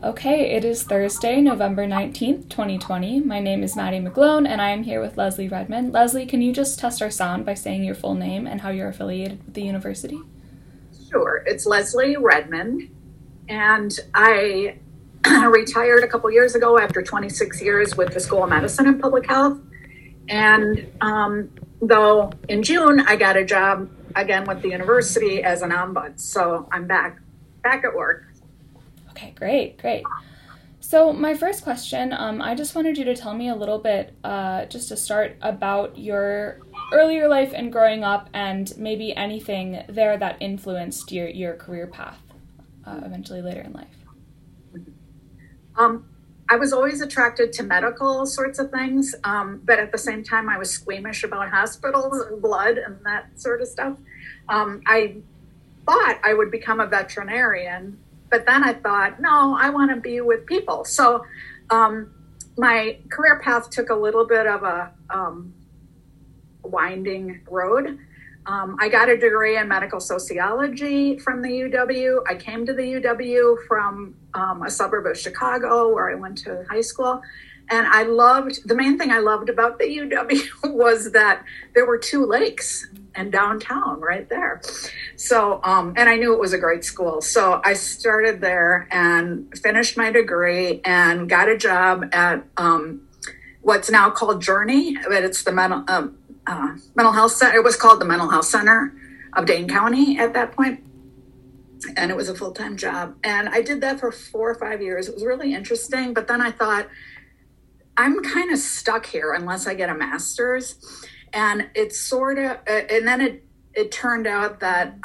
Okay, it is Thursday, November 19th, 2020. My name is Maddie McGlone, and I am here with Leslie Redman. Leslie, can you just test our sound by saying your full name and how you're affiliated with the university? Sure. It's Leslie Redman, and I retired a couple years ago after 26 years with the School of Medicine and Public Health. And though in June, I got a job again with the university as an ombud. So I'm back at work. Okay, great. So my first question, I just wanted you to tell me a little bit, just to start, about your earlier life and growing up, and maybe anything there that influenced your career path eventually later in life. I was always attracted to medical sorts of things, but at the same time, I was squeamish about hospitals and blood and that sort of stuff. I thought I would become a veterinarian, but then I thought, no, I want to be with people. So my career path took a little bit of a winding road. I got a degree in medical sociology from the UW. I came to the UW from a suburb of Chicago where I went to high school. And the main thing I loved about the UW was that there were two lakes and downtown right there. So, and I knew it was a great school. So I started there and finished my degree and got a job at what's now called Journey, but it's the mental health center. It was called the Mental Health Center of Dane County at that point. And it was a full-time job. And I did that for 4 or 5 years. It was really interesting. But then I thought, I'm kind of stuck here unless I get a master's. And it's sort of, and then it turned out that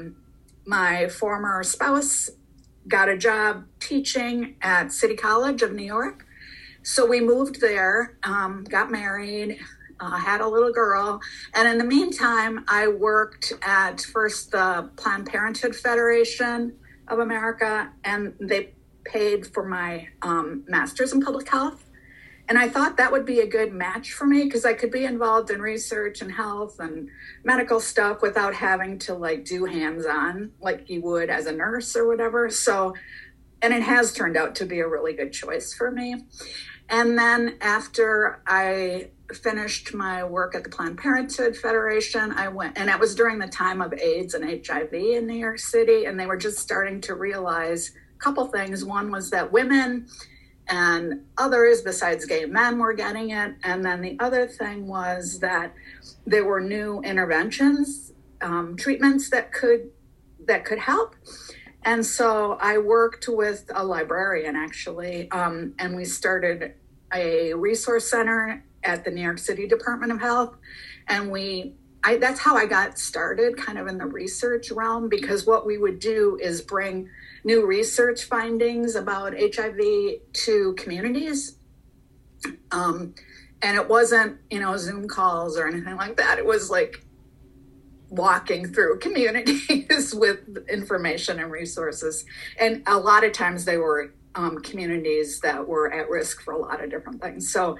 my former spouse got a job teaching at City College of New York. So we moved there, got married, had a little girl. And in the meantime, I worked at first the Planned Parenthood Federation of America, and they paid for my master's in public health. And I thought that would be a good match for me because I could be involved in research and health and medical stuff without having to do hands-on like you would as a nurse or whatever. So, and it has turned out to be a really good choice for me. And then after I finished my work at the Planned Parenthood Federation, I went, and it was during the time of AIDS and HIV in New York City. And they were just starting to realize a couple things. One was that women and others besides gay men were getting it. And then the other thing was that there were new interventions, treatments that could help. And so I worked with a librarian actually, and we started a resource center at the New York City Department of Health. And that's how I got started kind of in the research realm, because what we would do is bring new research findings about HIV to communities. And it wasn't, Zoom calls or anything like that. It was like walking through communities with information and resources. And a lot of times they were communities that were at risk for a lot of different things. So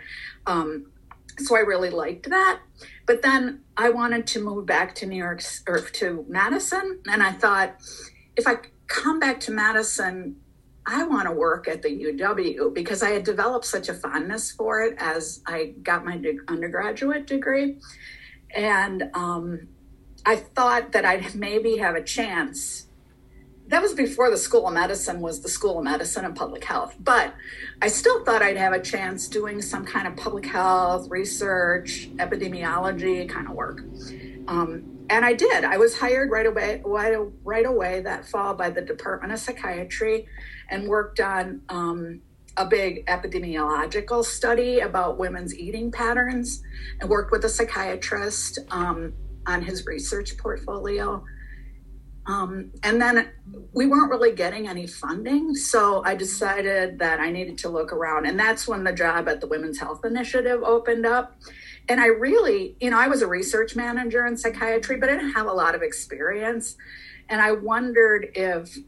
I really liked that. But then I wanted to move back to New York or to Madison. And I thought, if I come back to Madison, I want to work at the UW because I had developed such a fondness for it as I got my undergraduate degree. And I thought that I'd maybe have a chance. That was before the School of Medicine was the School of Medicine and Public Health. But I still thought I'd have a chance doing some kind of public health, research, epidemiology kind of work. And I did. I was hired right away that fall by the Department of Psychiatry and worked on a big epidemiological study about women's eating patterns, and worked with a psychiatrist on his research portfolio. And then we weren't really getting any funding, so I decided that I needed to look around. And that's when the job at the Women's Health Initiative opened up. And I really, I was a research manager in psychiatry, but I didn't have a lot of experience. And I wondered if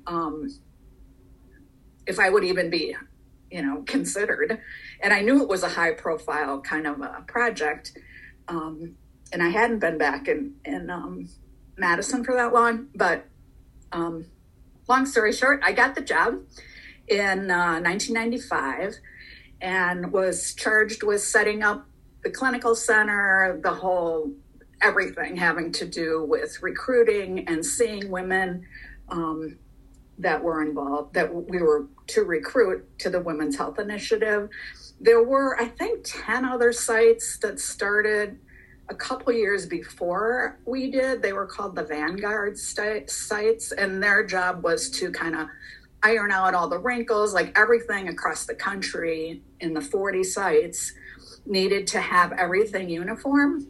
I would even be, considered. And I knew it was a high profile kind of a project. And I hadn't been back in Madison for that long, but long story short, I got the job. in 1995 and was charged with setting up the clinical center, the whole everything having to do with recruiting and seeing women that were involved, that we were to recruit to the Women's Health Initiative. There were, I think, 10 other sites that started a couple years before we did. They were called the Vanguard sites, and their job was to kind of iron out all the wrinkles, like everything across the country in the 40 sites needed to have everything uniform.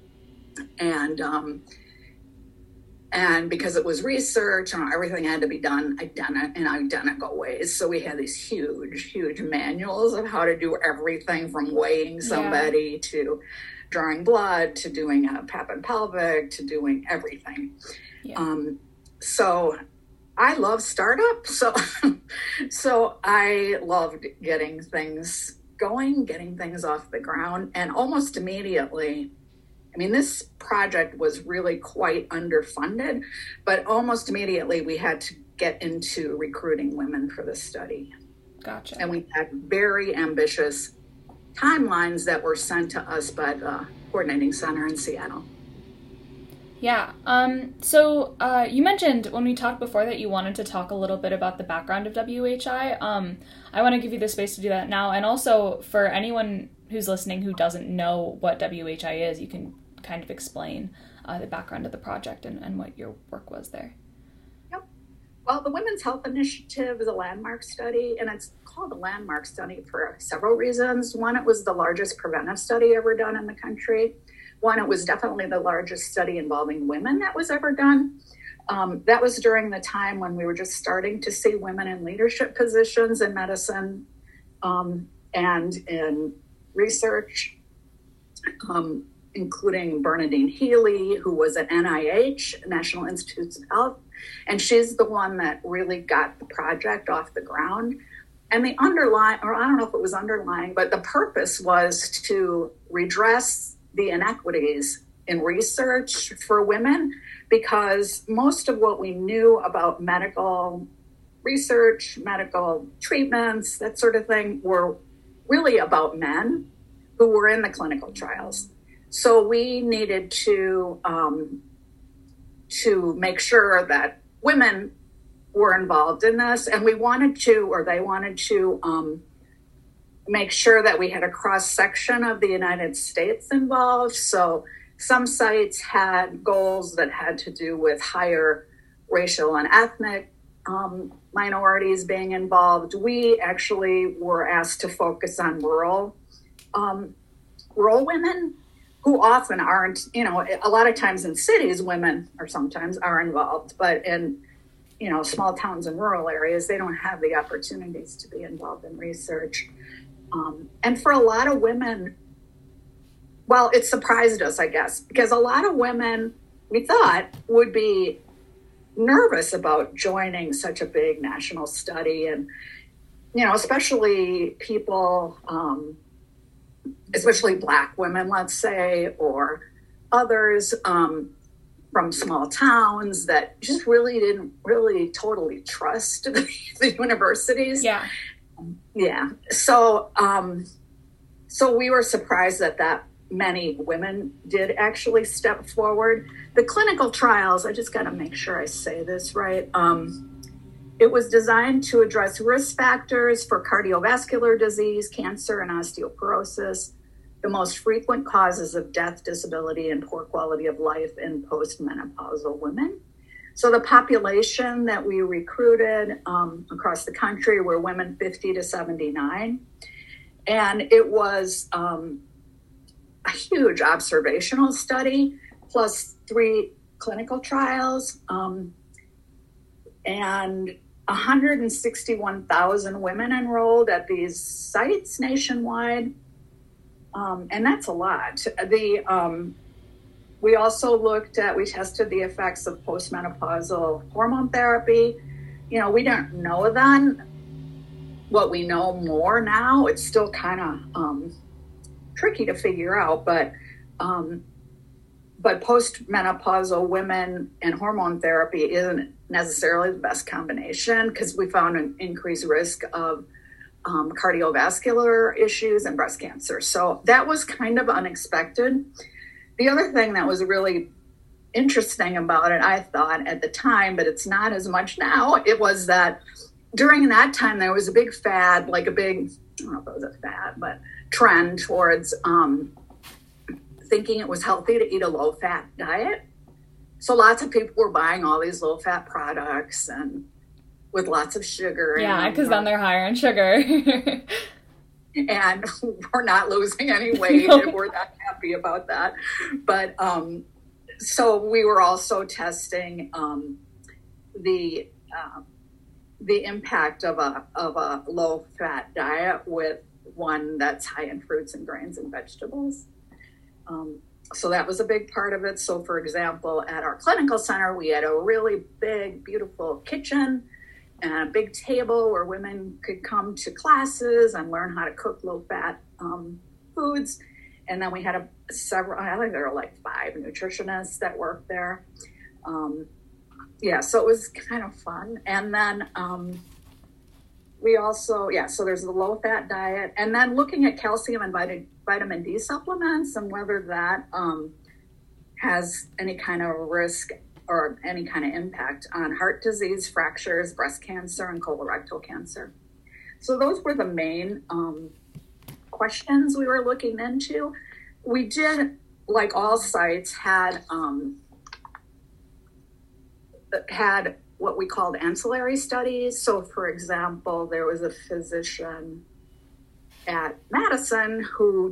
And because it was research and everything had to be done in identical ways. So we had these huge manuals of how to do everything from weighing somebody to drawing blood to doing a pap and pelvic to doing everything. Yeah. So I love startups. So I loved getting things going, getting things off the ground, and almost immediately, I mean, this project was really quite underfunded, but almost immediately we had to get into recruiting women for the study. Gotcha. And we had very ambitious timelines that were sent to us by the coordinating center in Seattle. Yeah. So you mentioned when we talked before that you wanted to talk a little bit about the background of WHI. I want to give you the space to do that now. And also for anyone who's listening who doesn't know what WHI is, you can kind of explain the background of the project and what your work was there. Yep. Well, the Women's Health Initiative is a landmark study, and it's called a landmark study for several reasons. One, it was the largest preventive study ever done in the country. One, it was definitely the largest study involving women that was ever done. That was during the time when we were just starting to see women in leadership positions in medicine and in research, including Bernadine Healy, who was at NIH, National Institutes of Health. And she's the one that really got the project off the ground. And the underlying, or I don't know if it was underlying, but the purpose was to redress the inequities in research for women, because most of what we knew about medical research, medical treatments, that sort of thing, were really about men who were in the clinical trials. So we needed to make sure that women were involved in this, and we wanted to, or they wanted to, make sure that we had a cross-section of the United States involved. So some sites had goals that had to do with higher racial and ethnic minorities being involved. We actually were asked to focus on rural women who often aren't, a lot of times in cities, women or sometimes are involved, but in, small towns and rural areas, they don't have the opportunities to be involved in research. And for a lot of women, well, it surprised us, I guess, because a lot of women, we thought, would be nervous about joining such a big national study. And, especially people, especially Black women, let's say, or others from small towns that just really didn't totally trust the universities. Yeah. Yeah. So we were surprised that many women did actually step forward. The clinical trials, I just got to make sure I say this right. It was designed to address risk factors for cardiovascular disease, cancer, and osteoporosis, the most frequent causes of death, disability, and poor quality of life in postmenopausal women. So the population that we recruited across the country were women 50 to 79. And it was a huge observational study, plus 3 clinical trials, and 161,000 women enrolled at these sites nationwide. And that's a lot. We also we tested the effects of postmenopausal hormone therapy. We don't know then what we know more now. It's still kind of tricky to figure out, but postmenopausal women and hormone therapy necessarily the best combination because we found an increased risk of cardiovascular issues and breast cancer. So that was kind of unexpected. The other thing that was really interesting about it, I thought at the time, but it's not as much now, it was that during that time there was a big fad, like a big, I don't know if it was a fad, but trend towards thinking it was healthy to eat a low-fat diet. So lots of people were buying all these low-fat products and with lots of sugar. Yeah, because then they're higher in sugar. And we're not losing any weight. No. And we're not happy about that. But so we were also testing the impact of a low-fat diet with one that's high in fruits and grains and vegetables. So that was a big part of it. So, for example, at our clinical center, we had a really big, beautiful kitchen and a big table where women could come to classes and learn how to cook low-fat foods. And then we had several, I think there were like 5 nutritionists that worked there. So it was kind of fun. And then we also, so there's the low-fat diet. And then looking at calcium and vitamin D supplements and whether that has any kind of risk or any kind of impact on heart disease, fractures, breast cancer, and colorectal cancer. So those were the main questions we were looking into. We did, like all sites, had what we called ancillary studies. So, for example, there was a physician at Madison who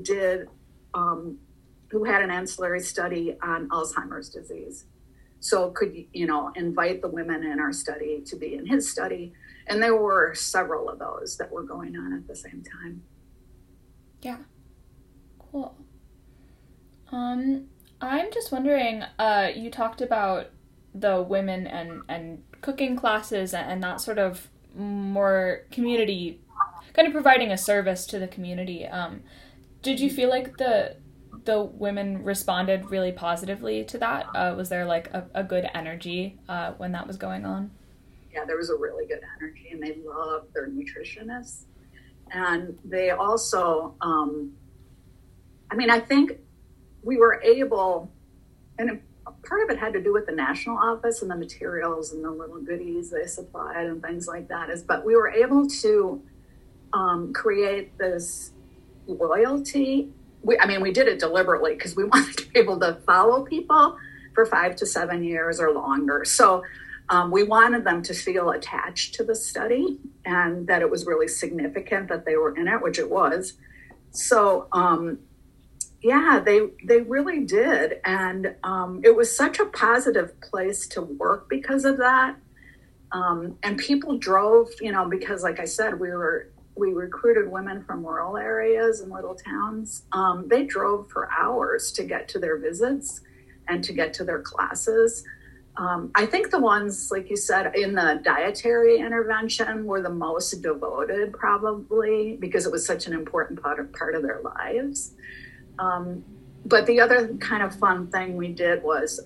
had an ancillary study on Alzheimer's disease. So could, invite the women in our study to be in his study. And there were several of those that were going on at the same time. Yeah. Cool. I'm just wondering, you talked about the women and cooking classes and that sort of more community, kind of providing a service to the community. Did you feel like the women responded really positively to that? Was there like a good energy when that was going on? Yeah, there was a really good energy, and they loved their nutritionists. And they also, I think we were able, and part of it had to do with the national office and the materials and the little goodies they supplied and things like that, but we were able to create this loyalty. We did it deliberately because we wanted to be able to follow people for 5 to 7 years or longer. So we wanted them to feel attached to the study and that it was really significant that they were in it, which it was. So, they really did. And it was such a positive place to work because of that. And people drove, because like I said, we recruited women from rural areas and little towns. They drove for hours to get to their visits and to get to their classes. I think the ones, like you said, in the dietary intervention were the most devoted probably because it was such an important part of their lives. But the other kind of fun thing we did was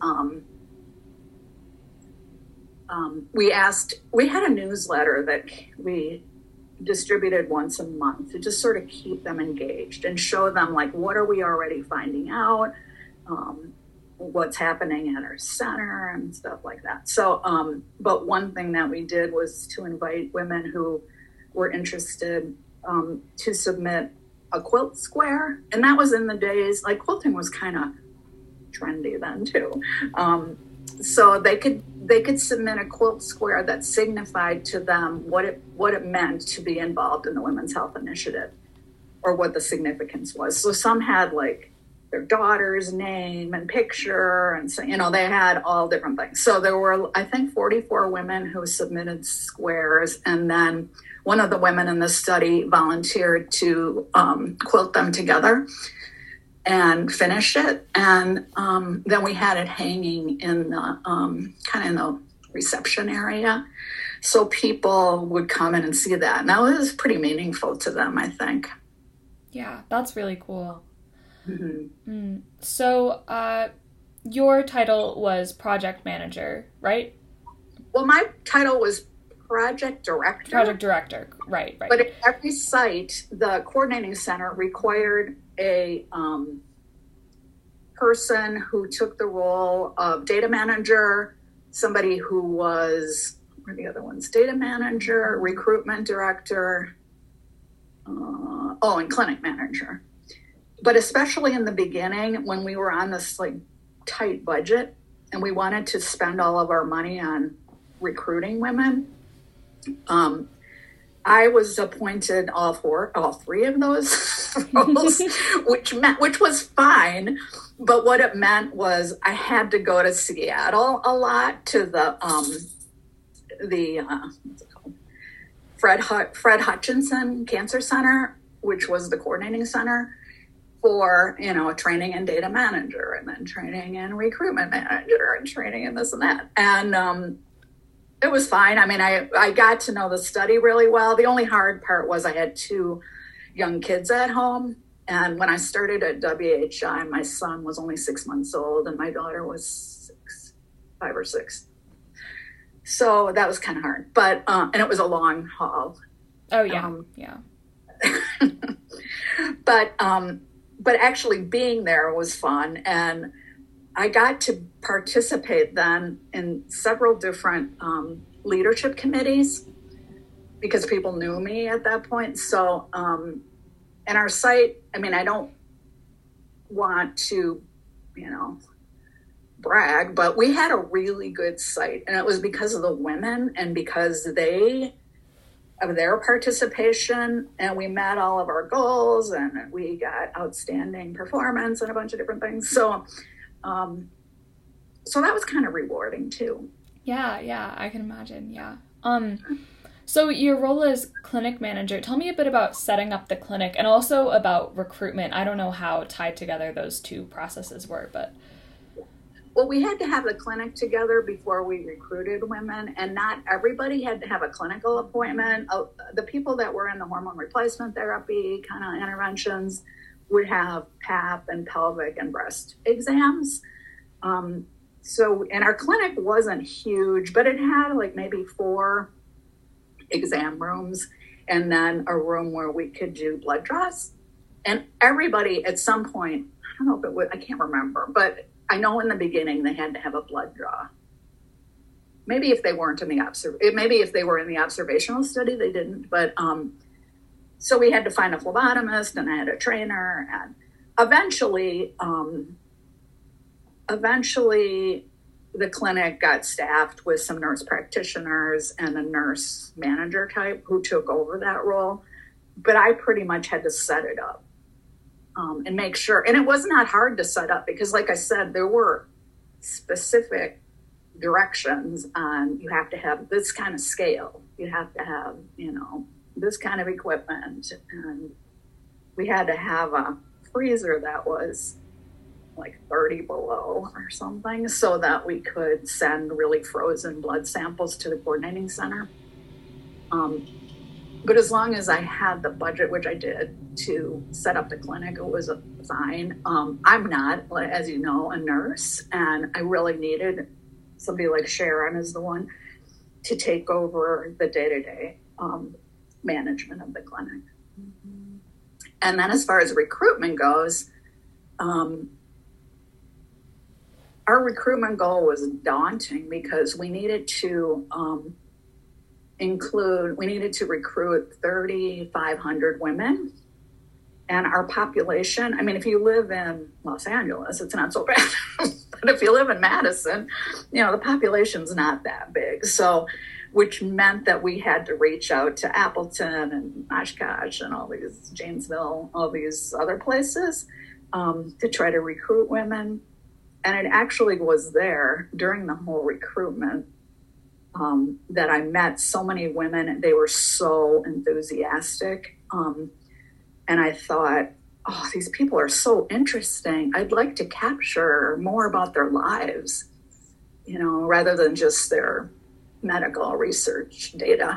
we had a newsletter that we distributed once a month to just sort of keep them engaged and show them like what are we already finding out, what's happening at our center and stuff like that. So, but one thing that we did was to invite women who were interested to submit a quilt square. And that was in the days, like quilting was kind of trendy then too. So they could submit a quilt square that signified to them what it meant to be involved in the Women's Health Initiative or what the significance was. So some had like their daughter's name and picture, and so they had all different things. So there were, I think, 44 women who submitted squares, and then one of the women in the study volunteered to quilt them together and finish it. And then we had it hanging in the kind of in the reception area. So people would come in and see that. And that was pretty meaningful to them, I think. Yeah, that's really cool. Mm-hmm. So your title was project manager, right? Well, my title was project director. Project director, right. But at every site, the coordinating center required a person who took the role of data manager, somebody who was, what are the other ones? Data manager, recruitment director, and clinic manager. But especially in the beginning, when we were on this like tight budget and we wanted to spend all of our money on recruiting women, I was appointed all three of those roles, which was fine. But what it meant was I had to go to Seattle a lot to the what's it called? Fred Hutchinson Cancer Center, which was the coordinating center for, training and data manager, and then training and recruitment manager, and training and this and that. And it was fine. I mean, I got to know the study really well. The only hard part was I had 2 young kids at home. And when I started at WHI, my son was only 6 months old and my daughter was 5 or 6. So that was kind of hard, but, and it was a long haul. Oh yeah. Yeah. But actually being there was fun. And I got to participate then in several different leadership committees because people knew me at that point. So, and our site, I mean, I don't want to, brag, but we had a really good site, and it was because of the women and because of their participation, and we met all of our goals and we got outstanding performance and a bunch of different things. So that was kind of rewarding too. Yeah, I can imagine. Yeah. So your role as clinic manager, tell me a bit about setting up the clinic and also about recruitment. I don't know how tied together those two processes were, but. Well, we had to have the clinic together before we recruited women, and not everybody had to have a clinical appointment. The people that were in the hormone replacement therapy kind of interventions would have Pap and pelvic and breast exams. And our clinic wasn't huge, but it had like maybe 4 exam rooms and then a room where we could do blood draws. And everybody at some point, I don't know if it was, I can't remember, but I know in the beginning they had to have a blood draw. Maybe if they weren't in the observational study, they didn't. But so we had to find a phlebotomist, and I had a trainer, and eventually the clinic got staffed with some nurse practitioners and a nurse manager type who took over that role. But I pretty much had to set it up. And make sure, and it was not hard to set up because, like I said, there were specific directions on, you have to have this kind of scale, you have to have, this kind of equipment, and we had to have a freezer that was like 30 below or something so that we could send really frozen blood samples to the coordinating center. But as long as I had the budget, which I did, to set up the clinic, it was fine. I'm not, as you know, a nurse, and I really needed somebody like Sharon is the one to take over the day-to-day management of the clinic. Mm-hmm. And then as far as recruitment goes, our recruitment goal was daunting because we needed to recruit 3,500 women. And our population, I mean, if you live in Los Angeles, it's not so bad. But if you live in Madison, the population's not that big. So, which meant that we had to reach out to Appleton and Oshkosh and all these, Janesville, all these other places to try to recruit women. And it actually was there during the whole recruitment that I met so many women. They were so enthusiastic. And I thought, oh, these people are so interesting. I'd like to capture more about their lives, rather than just their medical research data.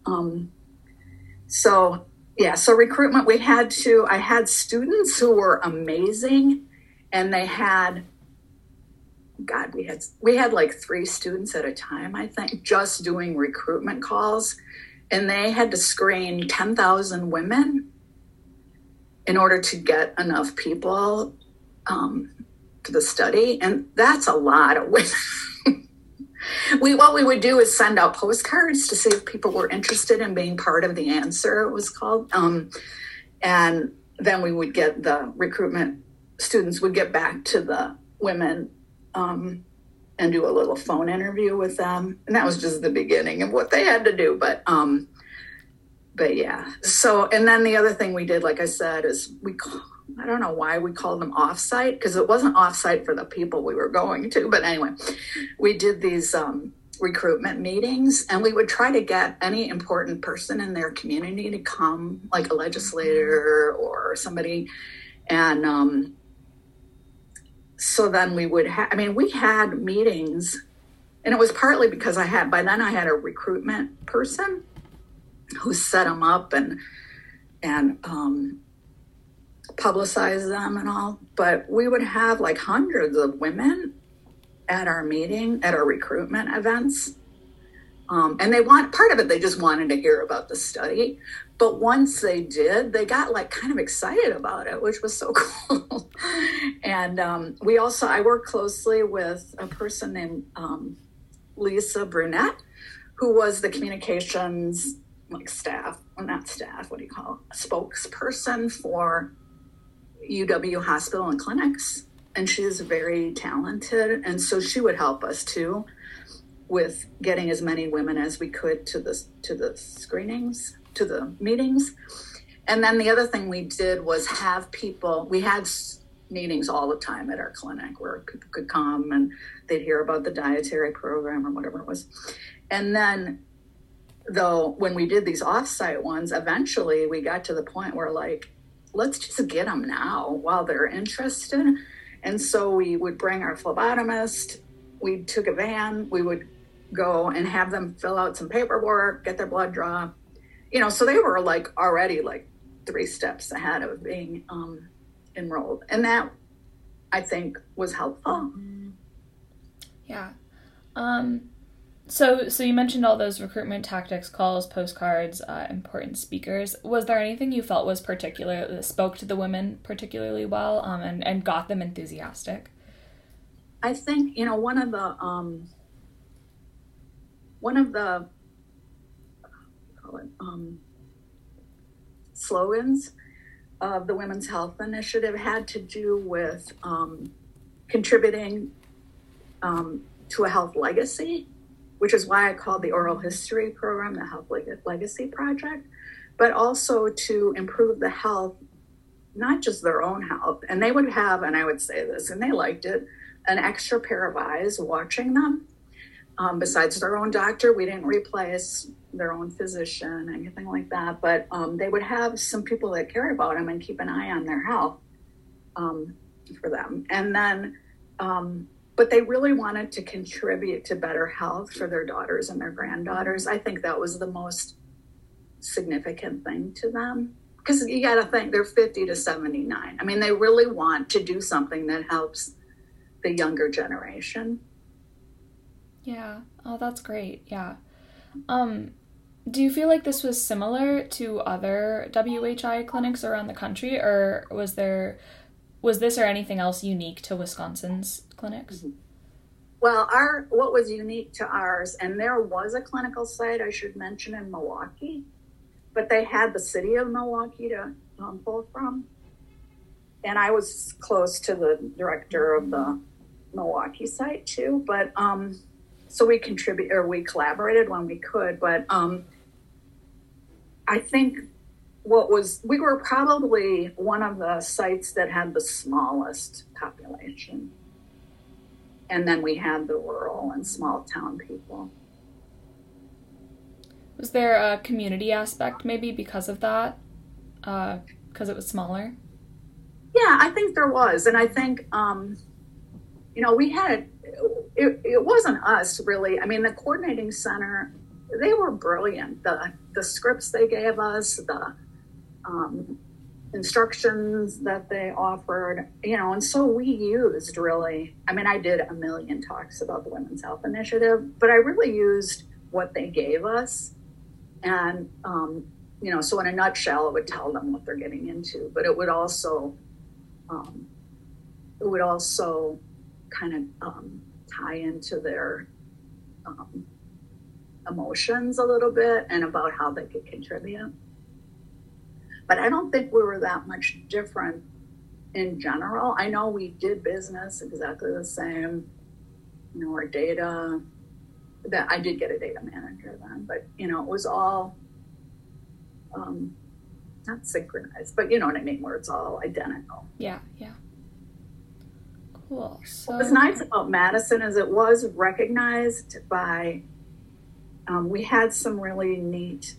So recruitment, I had students who were amazing, and they had God, we had like 3 students at a time, I think, just doing recruitment calls, and they had to screen 10,000 women in order to get enough people to the study, and that's a lot of women. What we would do is send out postcards to see if people were interested in being part of the answer, it was called, and then we would get the recruitment students would get back to the women and do a little phone interview with them. And that was just the beginning of what they had to do. But yeah. So, and then the other thing we did, like I said, is I don't know why we called them offsite, because it wasn't offsite for the people we were going to. But anyway, we did these recruitment meetings, and we would try to get any important person in their community to come, like a legislator or somebody. And so then we would we had meetings, and it was partly because by then I had a recruitment person who set them up and publicized them and all. But we would have like hundreds of women at our recruitment events. And part of it, they just wanted to hear about the study. But once they did, they got like kind of excited about it, which was so cool. And I worked closely with a person named Lisa Brunette, who was the communications spokesperson for UW Hospital and Clinics. And she's very talented. And so she would help us too with getting as many women as we could to the screenings, to the meetings. And then the other thing we did was we had meetings all the time at our clinic where people could come and they'd hear about the dietary program or whatever it was. And then, though, when we did these offsite ones, eventually we got to the point where, like, let's just get them now while they're interested. And so we would bring our phlebotomist, we took a van, we would go and have them fill out some paperwork, get their blood draw. So they were like already like 3 steps ahead of being enrolled. And that, I think, was helpful. Yeah. So you mentioned all those recruitment tactics, calls, postcards, important speakers. Was there anything you felt was that spoke to the women particularly well, and got them enthusiastic? I think, one of the slogans of the Women's Health Initiative had to do with contributing to a health legacy, which is why I called the oral history program the Health Legacy Project, but also to improve the health, not just their own health. And they would have, and I would say this, and they liked it, an extra pair of eyes watching them. Besides their own doctor, we didn't replace their own physician, anything like that. But they would have some people that care about them and keep an eye on their health for them. And then, but they really wanted to contribute to better health for their daughters and their granddaughters. I think that was the most significant thing to them. Because you got to think, they're 50 to 79. I mean, they really want to do something that helps the younger generation. Yeah. Oh, that's great. Yeah. Do you feel like this was similar to other WHI clinics around the country, or was this or anything else unique to Wisconsin's clinics? Mm-hmm. Well, what was unique to ours, and there was a clinical site I should mention in Milwaukee, but they had the city of Milwaukee to pull from. And I was close to the director of the Milwaukee site too, but so we collaborated when we could, but I think we were probably one of the sites that had the smallest population. And then we had the rural and small town people. Was there a community aspect maybe because of that? Because it was smaller? Yeah, I think there was. And I think, we had, it wasn't us really. I mean, the coordinating center, they were brilliant. The scripts they gave us, instructions that they offered, and so we used really, I did a million talks about the Women's Health Initiative, but I really used what they gave us. And, so in a nutshell, it would tell them what they're getting into, but it would also kind of tie into their emotions a little bit and about how they could contribute. But I don't think we were that much different in general. I know we did business exactly the same, our data, that I did get a data manager then, but, it was all, not synchronized, but you know what I mean, where it's all identical. Yeah. Cool. So what's nice about Madison is it was recognized by, we had some really neat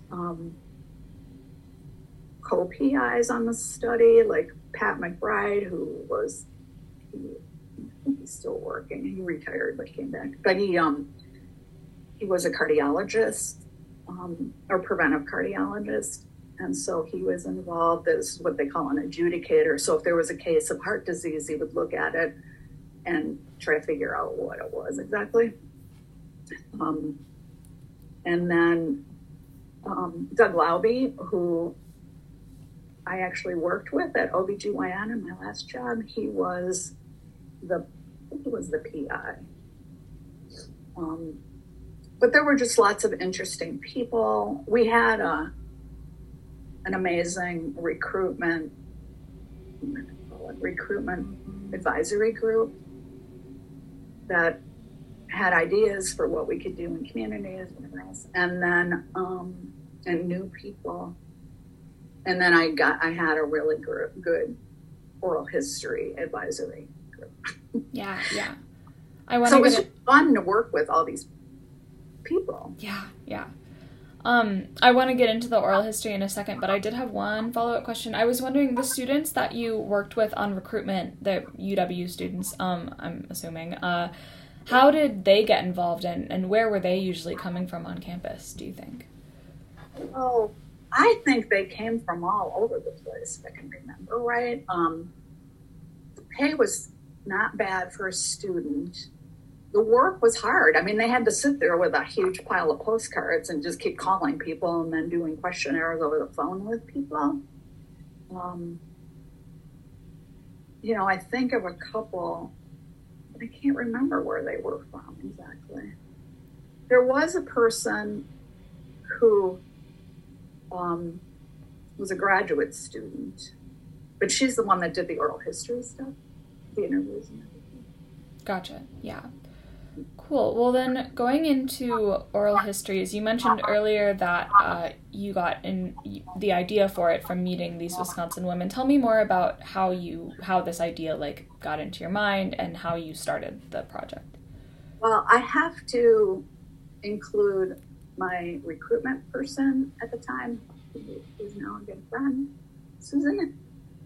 co-PIs on the study, like Pat McBride, who was, he's still working. He retired, but came back. But he was a cardiologist, or preventive cardiologist. And so he was involved as what they call an adjudicator. So if there was a case of heart disease, he would look at it and try to figure out what it was exactly. And then Doug Laube, who I actually worked with at OBGYN in my last job, he was the PI. But there were just lots of interesting people. We had an amazing recruitment advisory group that had ideas for what we could do in communities, whatever else, and then and new people. And then I had a really good oral history advisory group. Yeah. So it was just fun to work with all these people. Yeah. I want to get into the oral history in a second, but I did have one follow-up question. I was wondering, the students that you worked with on recruitment, the UW students, I'm assuming, how did they get involved and where were they usually coming from on campus, do you think? Oh, I think they came from all over the place, if I can remember right. The pay was not bad for a student. The work was hard. They had to sit there with a huge pile of postcards and just keep calling people and then doing questionnaires over the phone with people. I think of a couple, but I can't remember where they were from exactly. There was a person who was a graduate student, but she's the one that did the oral history stuff, the interviews and everything. Gotcha. Yeah. Cool. Well, then going into oral histories, you mentioned earlier that you got the idea for it from meeting these Wisconsin women. Tell me more about how this idea got into your mind and how you started the project. Well, I have to include my recruitment person at the time, who's now a good friend, Susan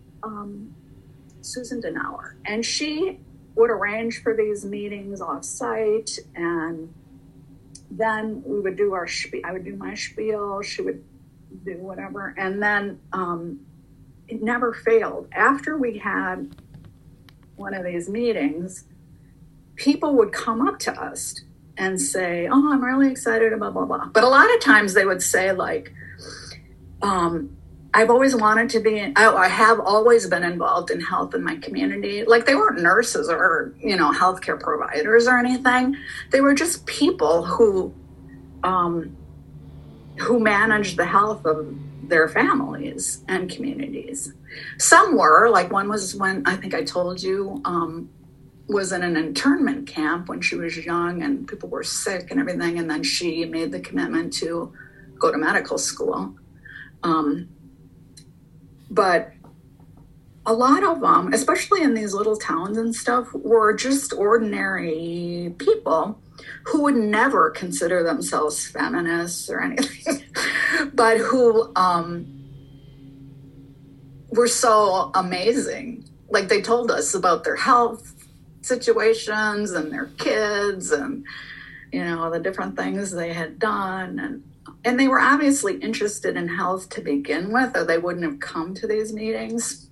Denauer, and she would arrange for these meetings off site, and then we would do our spiel. I would do my spiel, she would do whatever, and then it never failed. After we had one of these meetings, people would come up to us and say, "Oh, I'm really excited about blah blah." But a lot of times they would say I've always wanted to be, I have always been involved in health in my community. They weren't nurses or, healthcare providers or anything. They were just people who managed the health of their families and communities. Some were, one was when, I think I told you, was in an internment camp when she was young and people were sick and everything. And then she made the commitment to go to medical school. But a lot of them, especially in these little towns and stuff, were just ordinary people who would never consider themselves feminists or anything, but who were so amazing. They told us about their health situations and their kids and, the different things they had done. And And they were obviously interested in health to begin with, or they wouldn't have come to these meetings.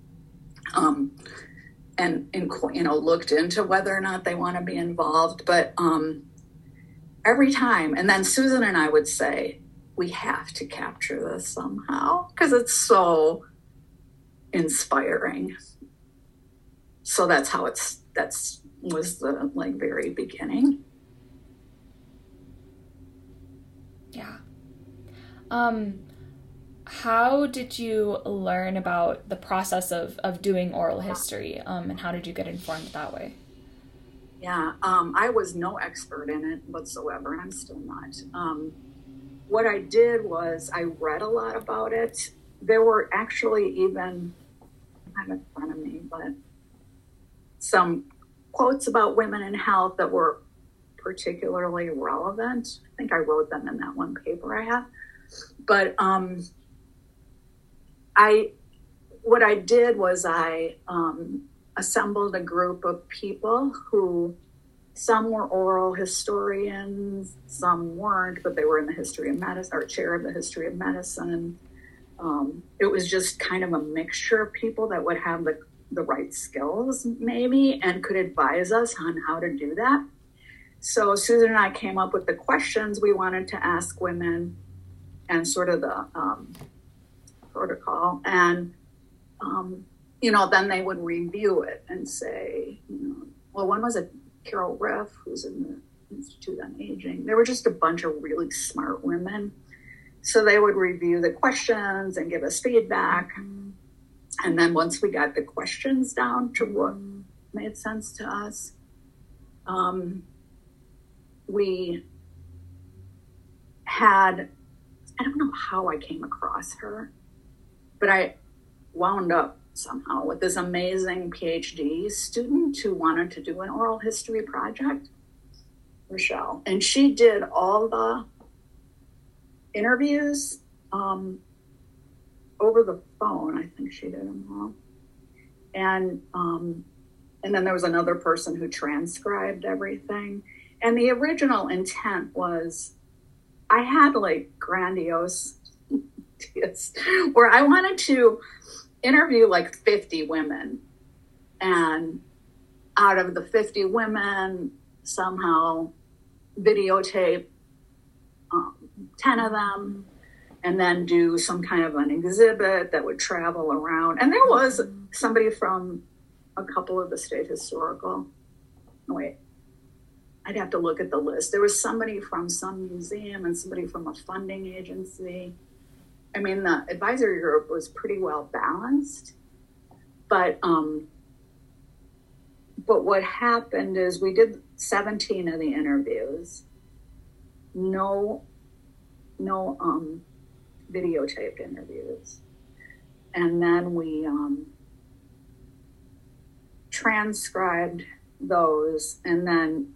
And looked into whether or not they want to be involved. But every time, and then Susan and I would say, we have to capture this somehow because it's so inspiring. So that's was the very beginning. Yeah. How did you learn about the process of doing oral history, and how did you get informed that way? Yeah, I was no expert in it whatsoever, and I'm still not. What I did was I read a lot about it. There were actually even, I have it in front of me, but some quotes about women in health that were particularly relevant. I think I wrote them in that one paper I have. But what I did was I assembled a group of people who, some were oral historians, some weren't, but they were in the history of medicine, or chair of the history of medicine. It was just kind of a mixture of people that would have the right skills maybe and could advise us on how to do that. So Susan and I came up with the questions we wanted to ask women and sort of the protocol. And, then they would review it and say, well, one was a Carol Riff, who's in the Institute on Aging. There were just a bunch of really smart women. So they would review the questions and give us feedback. And then once we got the questions down to what made sense to us, we had, I don't know how I came across her, but I wound up somehow with this amazing PhD student who wanted to do an oral history project, Rochelle. And she did all the interviews over the phone. I think she did them all. And then there was another person who transcribed everything. And the original intent was, I had grandiose ideas where I wanted to interview 50 women, and out of the 50 women, somehow videotape 10 of them, and then do some kind of an exhibit that would travel around. And there was somebody from a couple of the state historical, I'd have to look at the list. There was somebody from some museum and somebody from a funding agency. I mean, the advisory group was pretty well balanced, but what happened is we did 17 of the interviews, no videotaped interviews, and then we transcribed those, and then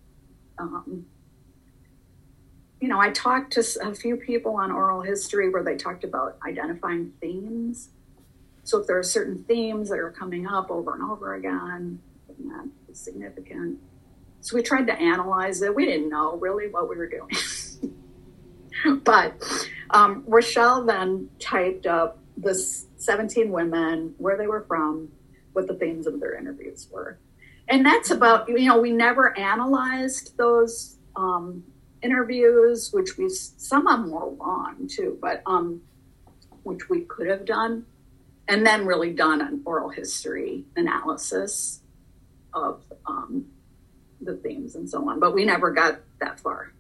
I talked to a few people on oral history where they talked about identifying themes. So if there are certain themes that are coming up over and over again, that is significant. So we tried to analyze it. We didn't know really what we were doing. But Rochelle then typed up the 17 women, where they were from, what the themes of their interviews were. And that's about, we never analyzed those interviews, which some of them were long too, but which we could have done, and then really done an oral history analysis of the themes and so on. But we never got that far.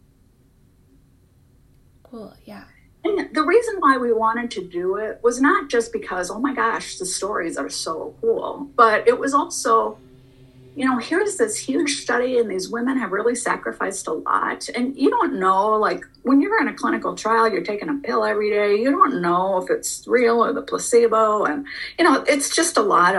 Cool, yeah. And the reason why we wanted to do it was not just because, oh my gosh, the stories are so cool, but it was also, here's this huge study and these women have really sacrificed a lot. And you don't know, when you're in a clinical trial, you're taking a pill every day. You don't know if it's real or the placebo. And, it's just a lot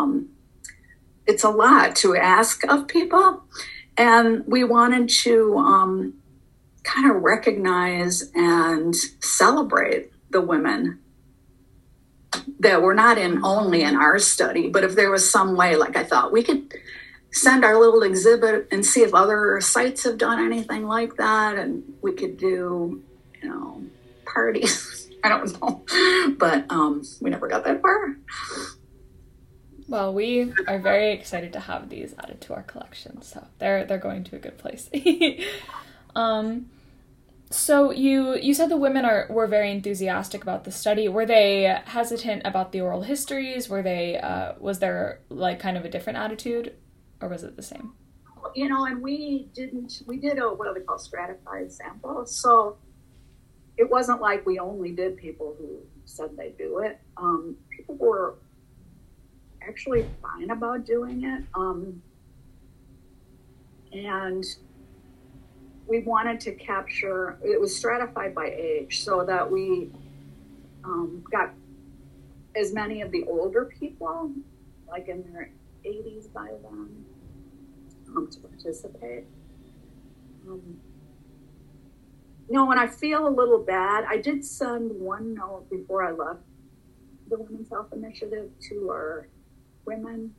to ask of people. And we wanted to kind of recognize and celebrate the women that were not only in our study, but if there was some way, I thought we could send our little exhibit and see if other sites have done anything like that. And we could do, parties. I don't know, but we never got that far. Well, we are very excited to have these added to our collection, so they're going to a good place. So you said the women were very enthusiastic about the study. Were they hesitant about the oral histories? Was there like kind of a different attitude, or was it the same? And we did what do they call stratified sample. So it wasn't like we only did people who said they do it. People were actually fine about doing it. And we wanted to capture, it was stratified by age, so that we got as many of the older people, like in their 80s by then, to participate. And I feel a little bad. I did send one note before I left the Women's Health Initiative to our women.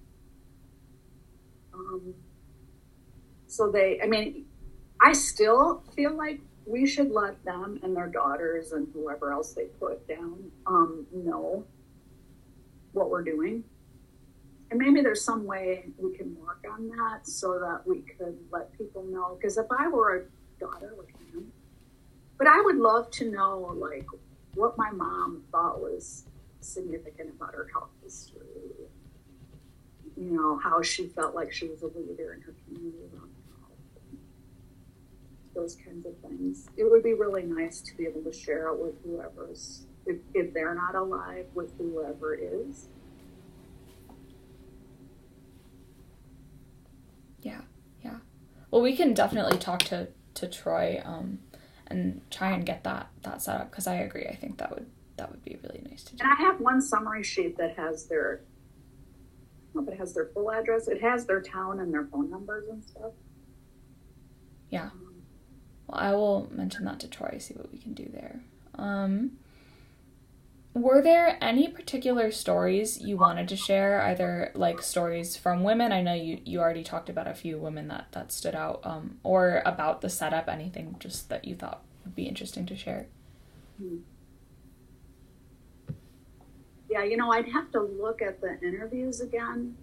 I still feel like we should let them and their daughters and whoever else they put down know what we're doing. And maybe there's some way we can work on that so that we could let people know. Because if I were a daughter like him, but I would love to know, like, what my mom thought was significant about her health history. How she felt like she was a leader in her community around health. Those kinds of things. It would be really nice to be able to share it with whoever's, if they're not alive, with whoever is. Yeah. Well, we can definitely talk to Troy and try and get that set up, because I agree. I think that would be really nice to do. And I have one summary sheet that has their, I don't know if it has their full address. It has their town and their phone numbers and stuff. Yeah. Well, I will mention that to Troy, see what we can do there. Were there any particular stories you wanted to share, either like stories from women? I know you already talked about a few women that stood out, or about the setup, anything just that you thought would be interesting to share? Yeah, I'd have to look at the interviews again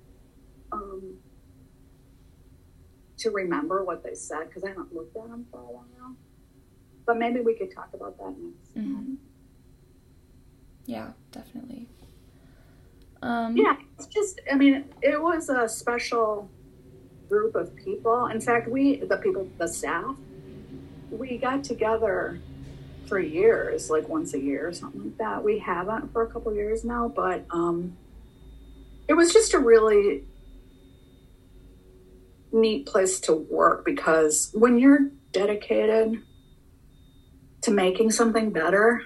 to remember what they said, because I haven't looked at them for a while. But maybe we could talk about that next time. Yeah, definitely. Yeah, it's just, it was a special group of people. In fact, the staff, we got together for years, like once a year or something like that. We haven't for a couple of years now, but it was just a really neat place to work, because when you're dedicated to making something better,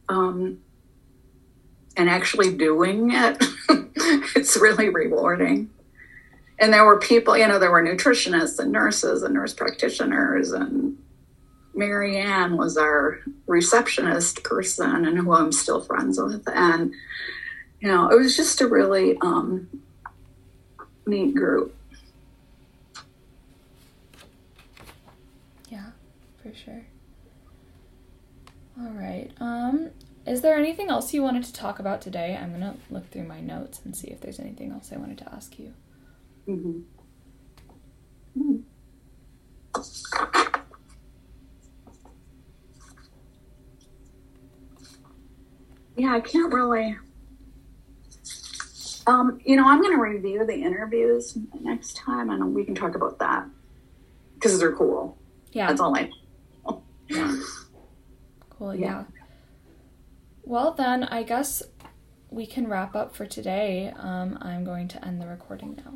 and actually doing it, it's really rewarding. And there were people, there were nutritionists and nurses and nurse practitioners, and Mary Ann was our receptionist person, and who I'm still friends with. And, it was just a really neat group. Yeah, for sure. All right. Is there anything else you wanted to talk about today? I'm going to look through my notes and see if there's anything else I wanted to ask you. Yeah, I can't really. I'm going to review the interviews next time, and we can talk about that, because they're cool. Yeah. That's all I know. Yeah. Cool, yeah. Well, then, I guess we can wrap up for today. I'm going to end the recording now.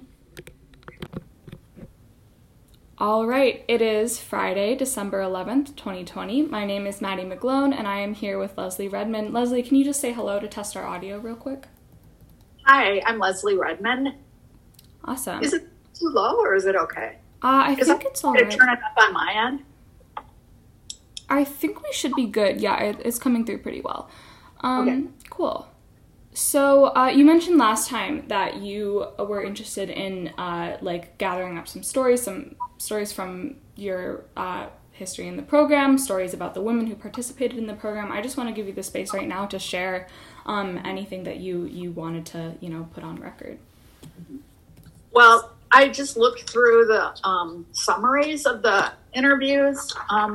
All right, it is Friday, December 11th, 2020. My name is Maddie McGlone, and I am here with Leslie Redman. Leslie, can you just say hello to test our audio real quick? Hi, I'm Leslie Redman. Awesome. Is it too low, or is it okay? I think it's all right. Turn it up on my end? I think we should be good. Yeah, it's coming through pretty well. Okay. Cool. So you mentioned last time that you were interested in gathering up some stories from your history in the program, stories about the women who participated in the program. I just want to give you the space right now to share anything that you wanted to, put on record. Well, I just looked through the summaries of the interviews,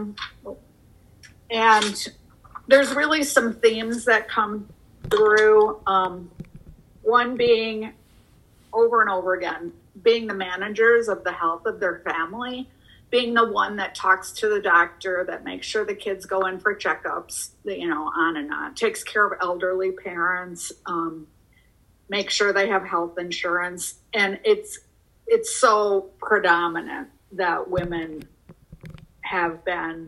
and there's really some themes that come through. One being, over and over again, being the managers of the health of their family, being the one that talks to the doctor, that makes sure the kids go in for checkups, on and on, takes care of elderly parents, make sure they have health insurance. And it's so predominant that women have been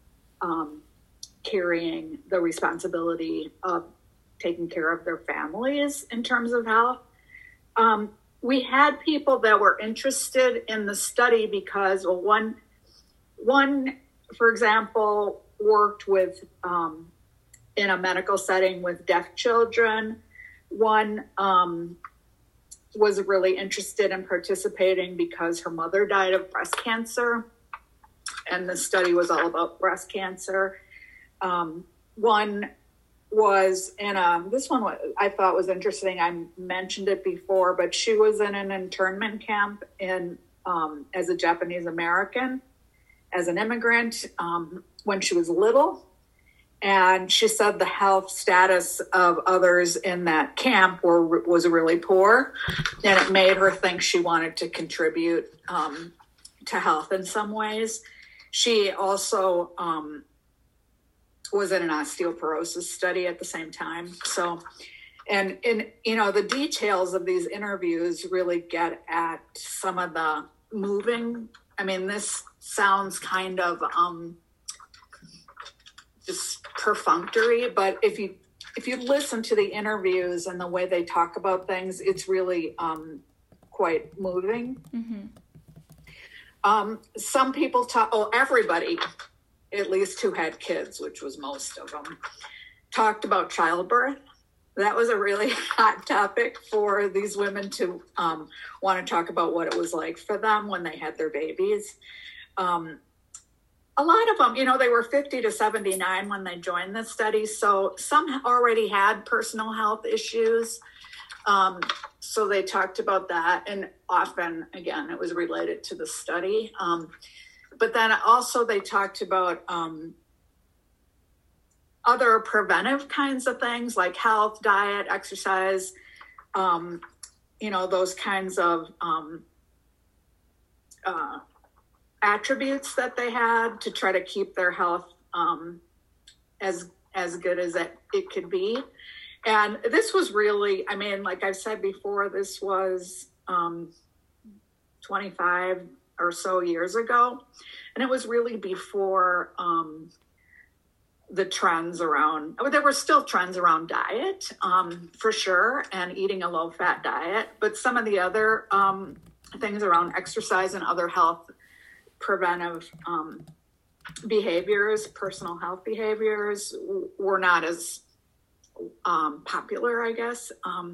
carrying the responsibility of taking care of their families in terms of health. We had people that were interested in the study because, one, for example, worked with in a medical setting with deaf children. One was really interested in participating because her mother died of breast cancer, and the study was all about breast cancer. One was this one I thought was interesting. I mentioned it before, but she was in an internment camp as a Japanese American, as an immigrant, when she was little. And she said the health status of others in that camp was really poor. And it made her think she wanted to contribute to health in some ways. She also was in an osteoporosis study at the same time. So, and the details of these interviews really get at some of the moving. I mean, this sounds kind of just perfunctory, but if you listen to the interviews and the way they talk about things, it's really quite moving. Mm-hmm. Some people everybody, at least who had kids, which was most of them, talked about childbirth. That was a really hot topic for these women to want to talk about what it was like for them when they had their babies. A lot of them, they were 50 to 79 when they joined the study. So some already had personal health issues. So they talked about that. And often, again, it was related to the study. But then also they talked about other preventive kinds of things like health, diet, exercise, those kinds of attributes that they had to try to keep their health as good as it could be. And this was really, like I've said before, this was 25 or so years ago. And it was really before the trends around, there were still trends around diet, for sure, and eating a low-fat diet. But some of the other things around exercise and other health preventive behaviors, personal health behaviors, were not as popular, I guess.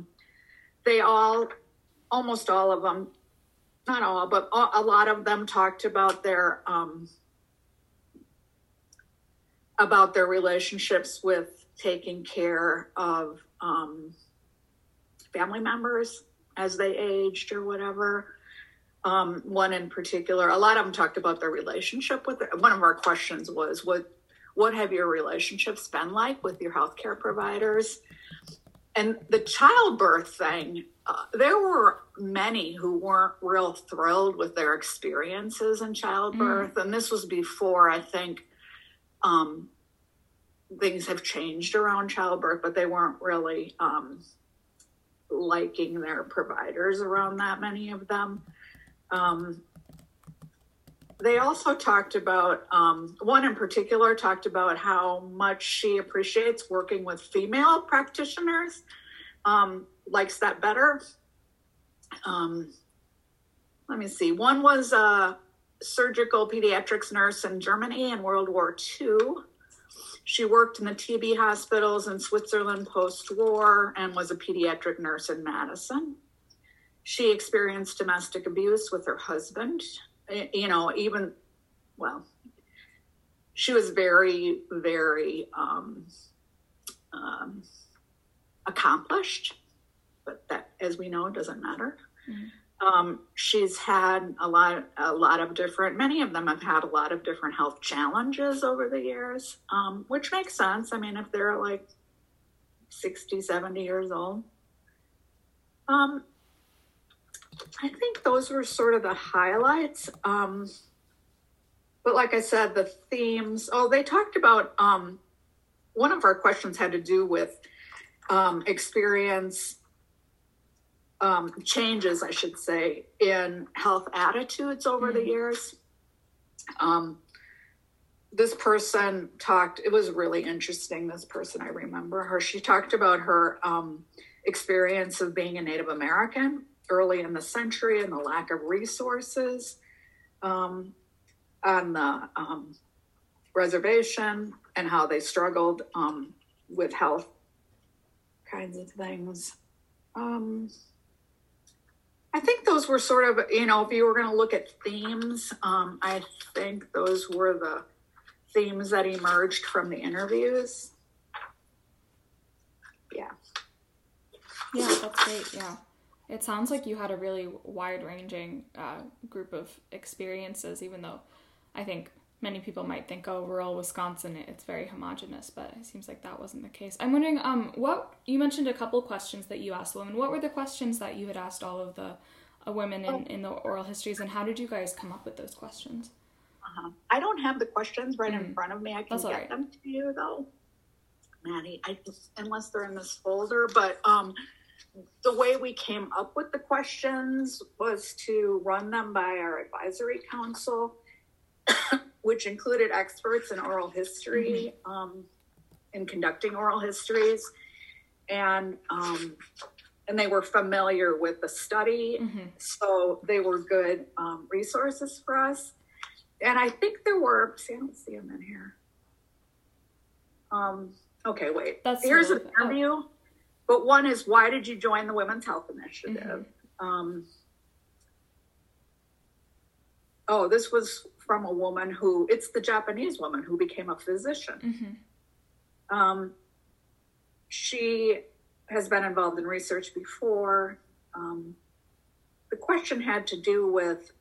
Almost all of them, not all, but a lot of them talked about their relationships with taking care of family members as they aged or whatever. One in particular, a lot of them talked about their relationship with it. One of our questions was, what have your relationships been like with your healthcare providers? And the childbirth thing, there were many who weren't real thrilled with their experiences in childbirth. And this was before, I think, things have changed around childbirth, but they weren't really liking their providers around that, many of them. They also talked about, one in particular talked about how much she appreciates working with female practitioners, likes that better. Let me see. One was a surgical pediatrics nurse in Germany in World War II. She worked in the TB hospitals in Switzerland post-war and was a pediatric nurse in Madison. She experienced domestic abuse with her husband. she was very, very accomplished, but that, as we know, doesn't matter. She's had many of them have had a lot of different health challenges over the years, which makes sense. I mean, if they're like 60, 70 years old. I think those were sort of the highlights. But like I said, the themes, they talked about, one of our questions had to do with experience changes, I should say, in health attitudes over the years. This person talked, it was really interesting, this person, I remember her. She talked about her experience of being a Native American early in the century and the lack of resources on the reservation, and how they struggled with health kinds of things. I think those were sort of, if you were going to look at themes, I think those were the themes that emerged from the interviews. Yeah. Yeah, that's great. Yeah. It sounds like you had a really wide-ranging group of experiences, even though I think many people might think, rural Wisconsin, it's very homogenous, but it seems like that wasn't the case. I'm wondering, you mentioned a couple questions that you asked women. What were the questions that you had asked all of the women in the oral histories, and how did you guys come up with those questions? I don't have the questions right in front of me. I can That's get them to you, though, Maddie, unless they're in this folder. But the way we came up with the questions was to run them by our advisory council, which included experts in oral history, in conducting oral histories, and they were familiar with the study, so they were good resources for us. And I think there were, I don't see them in here. Okay, wait. Here's an interview, but one is, why did you join the Women's Health Initiative? This was from a woman it's the Japanese woman who became a physician. She has been involved in research before. The question had to do with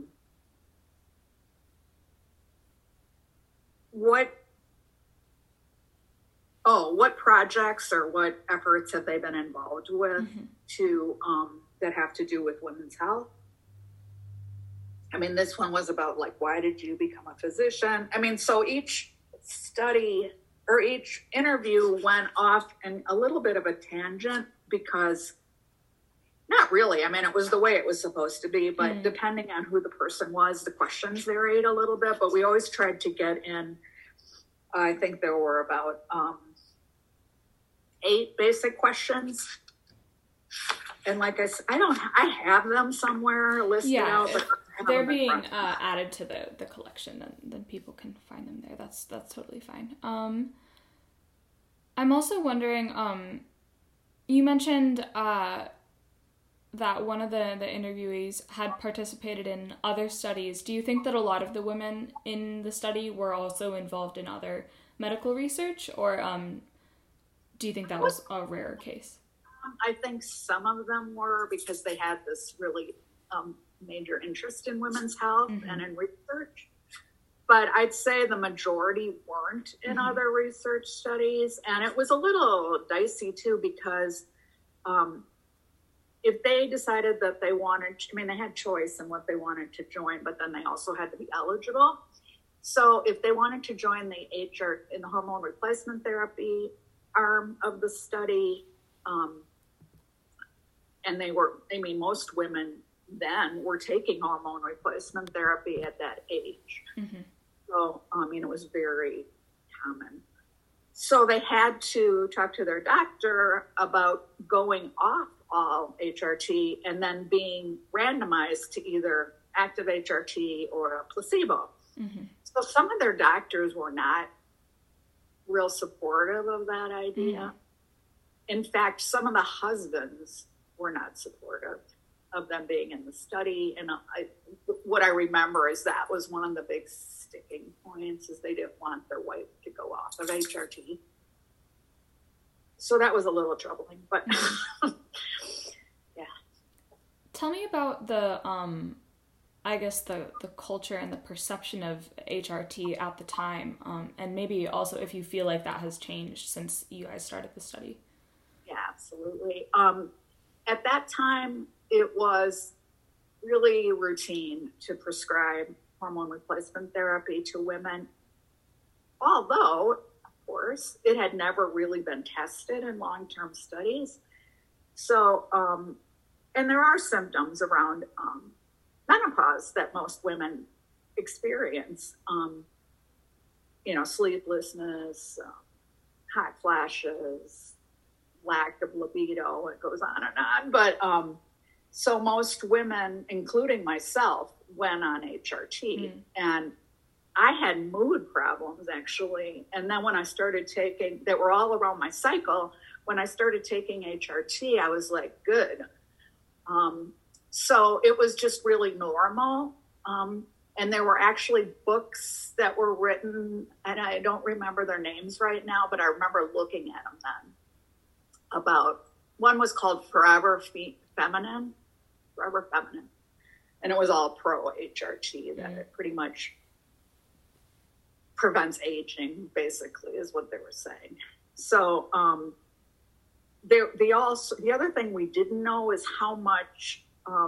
what projects or what efforts have they been involved with that have to do with women's health. I mean, this one was about why did you become a physician? I mean, so each study or each interview went off in a little bit of a tangent, because not really. I mean, it was the way it was supposed to be, but depending on who the person was, the questions varied a little bit, but we always tried to get in, I think there were about 8 basic questions. And like I said, I have them somewhere listed out, but they're being added to the collection, and then people can find them there. That's totally fine. I'm also wondering, you mentioned that one of the interviewees had participated in other studies. Do you think that a lot of the women in the study were also involved in other medical research, or do you think that was a rare case? I think some of them were, because they had this really major interest in women's health and in research. But I'd say the majority weren't in other research studies. And it was a little dicey, too, because if they decided that they wanted, they had choice in what they wanted to join, but then they also had to be eligible. So if they wanted to join the in the hormone replacement therapy arm of the study, and they were, most women then were taking hormone replacement therapy at that age. So, it was very common. So they had to talk to their doctor about going off all HRT and then being randomized to either active HRT or a placebo. So some of their doctors were not real supportive of that idea. In fact, some of the husbands were not supportive of them being in the study. And what I remember is that was one of the big sticking points is they didn't want their wife to go off of HRT. So that was a little troubling, but yeah. Tell me about the, I guess the culture and the perception of HRT at the time, and maybe also if you feel like that has changed since you guys started the study. Yeah, absolutely. At that time, it was really routine to prescribe hormone replacement therapy to women, although, of course, it had never really been tested in long-term studies. So, and there are symptoms around menopause that most women experience, sleeplessness, hot flashes, lack of libido, it goes on and on. But so most women, including myself, went on HRT. And I had mood problems, actually. And then when I started taking, that were all around my cycle, when I started taking HRT, I was like, good. So it was just really normal. And there were actually books that were written, and I don't remember their names right now, but I remember looking at them then. One was called Forever Feminine. And it was all pro HRT, that it pretty much prevents aging, basically, is what they were saying. So the other thing we didn't know is how much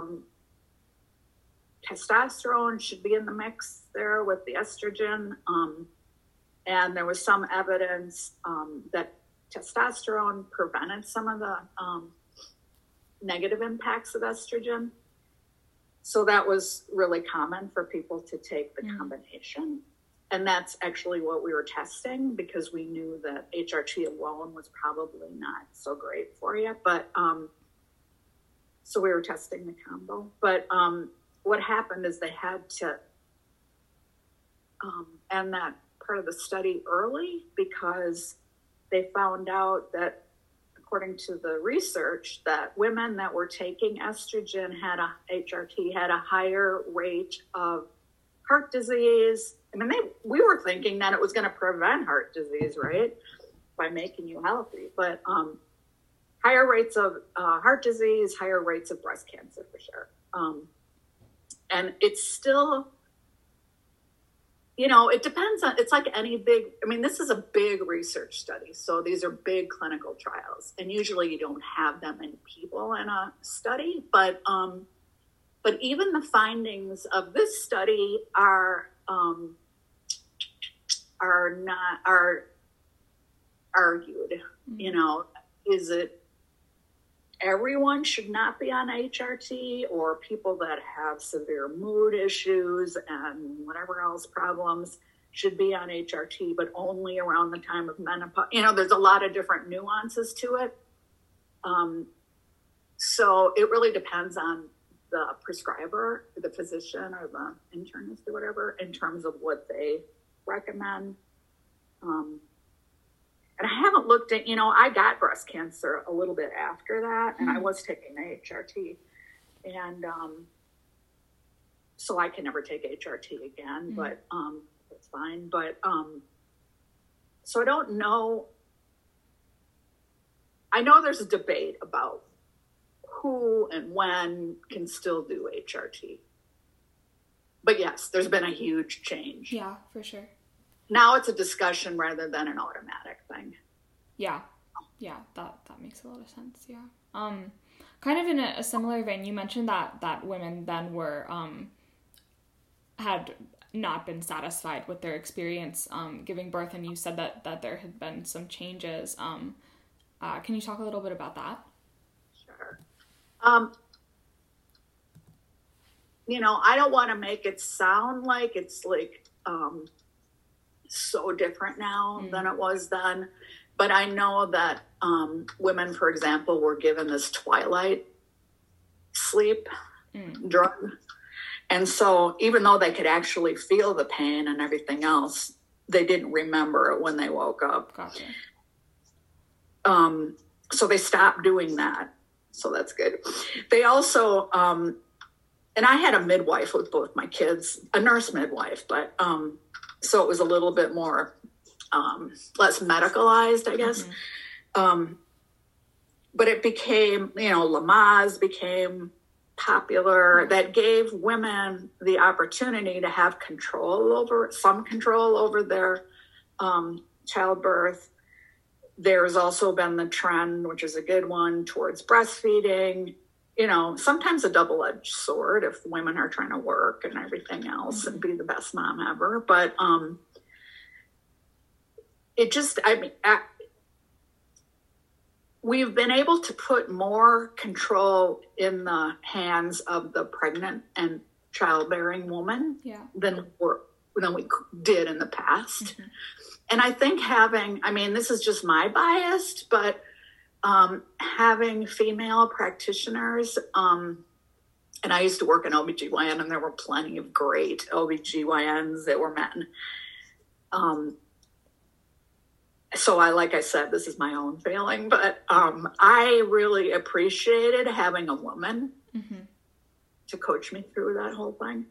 testosterone should be in the mix there with the estrogen. And there was some evidence that testosterone prevented some of the negative impacts of estrogen. So that was really common for people to take the combination. And that's actually what we were testing, because we knew that HRT alone was probably not so great for you. But so we were testing the combo. But what happened is they had to end that part of the study early, because they found out that, according to the research, that women that were taking estrogen HRT had a higher rate of heart disease. I mean, we were thinking that it was going to prevent heart disease, right, by making you healthy. But higher rates of heart disease, higher rates of breast cancer, for sure. And it's still, it depends on, it's like any this is a big research study. So these are big clinical trials. And usually you don't have that many people in a study. But even the findings of this study are argued. Is it everyone should not be on HRT, or people that have severe mood issues and whatever else problems should be on HRT, but only around the time of menopause? There's a lot of different nuances to it. So it really depends on the prescriber, the physician or the internist or whatever, in terms of what they recommend. And I haven't looked at, I got breast cancer a little bit after that, and I was taking HRT. And so I can never take HRT again, but it's fine. But so I don't know. I know there's a debate about who and when can still do HRT. But yes, there's been a huge change. Yeah, for sure. Now it's a discussion rather than an automatic thing. Yeah, that makes a lot of sense. Yeah. Kind of in a similar vein, you mentioned that women then were had not been satisfied with their experience giving birth, and you said that there had been some changes. Can you talk a little bit about that? Sure. I don't want to make it sound like it's like so different now than it was then. But I know that women, for example, were given this twilight sleep drug. And so even though they could actually feel the pain and everything else, they didn't remember it when they woke up. Gotcha. So they stopped doing that. So that's good. They also, and and I had a midwife with both my kids, a nurse midwife, but so it was a little bit more less medicalized, I guess. But it became, Lamaze became popular. That gave women the opportunity to have some control over their childbirth. There's also been the trend, which is a good one, towards breastfeeding. Sometimes a double-edged sword if women are trying to work and everything else and be the best mom ever. But we've been able to put more control in the hands of the pregnant and childbearing woman than we did in the past. And I think this is just my bias, but having female practitioners, and I used to work in OBGYN, and there were plenty of great OBGYNs that were men. So like I said, this is my own failing, but I really appreciated having a woman to coach me through that whole thing.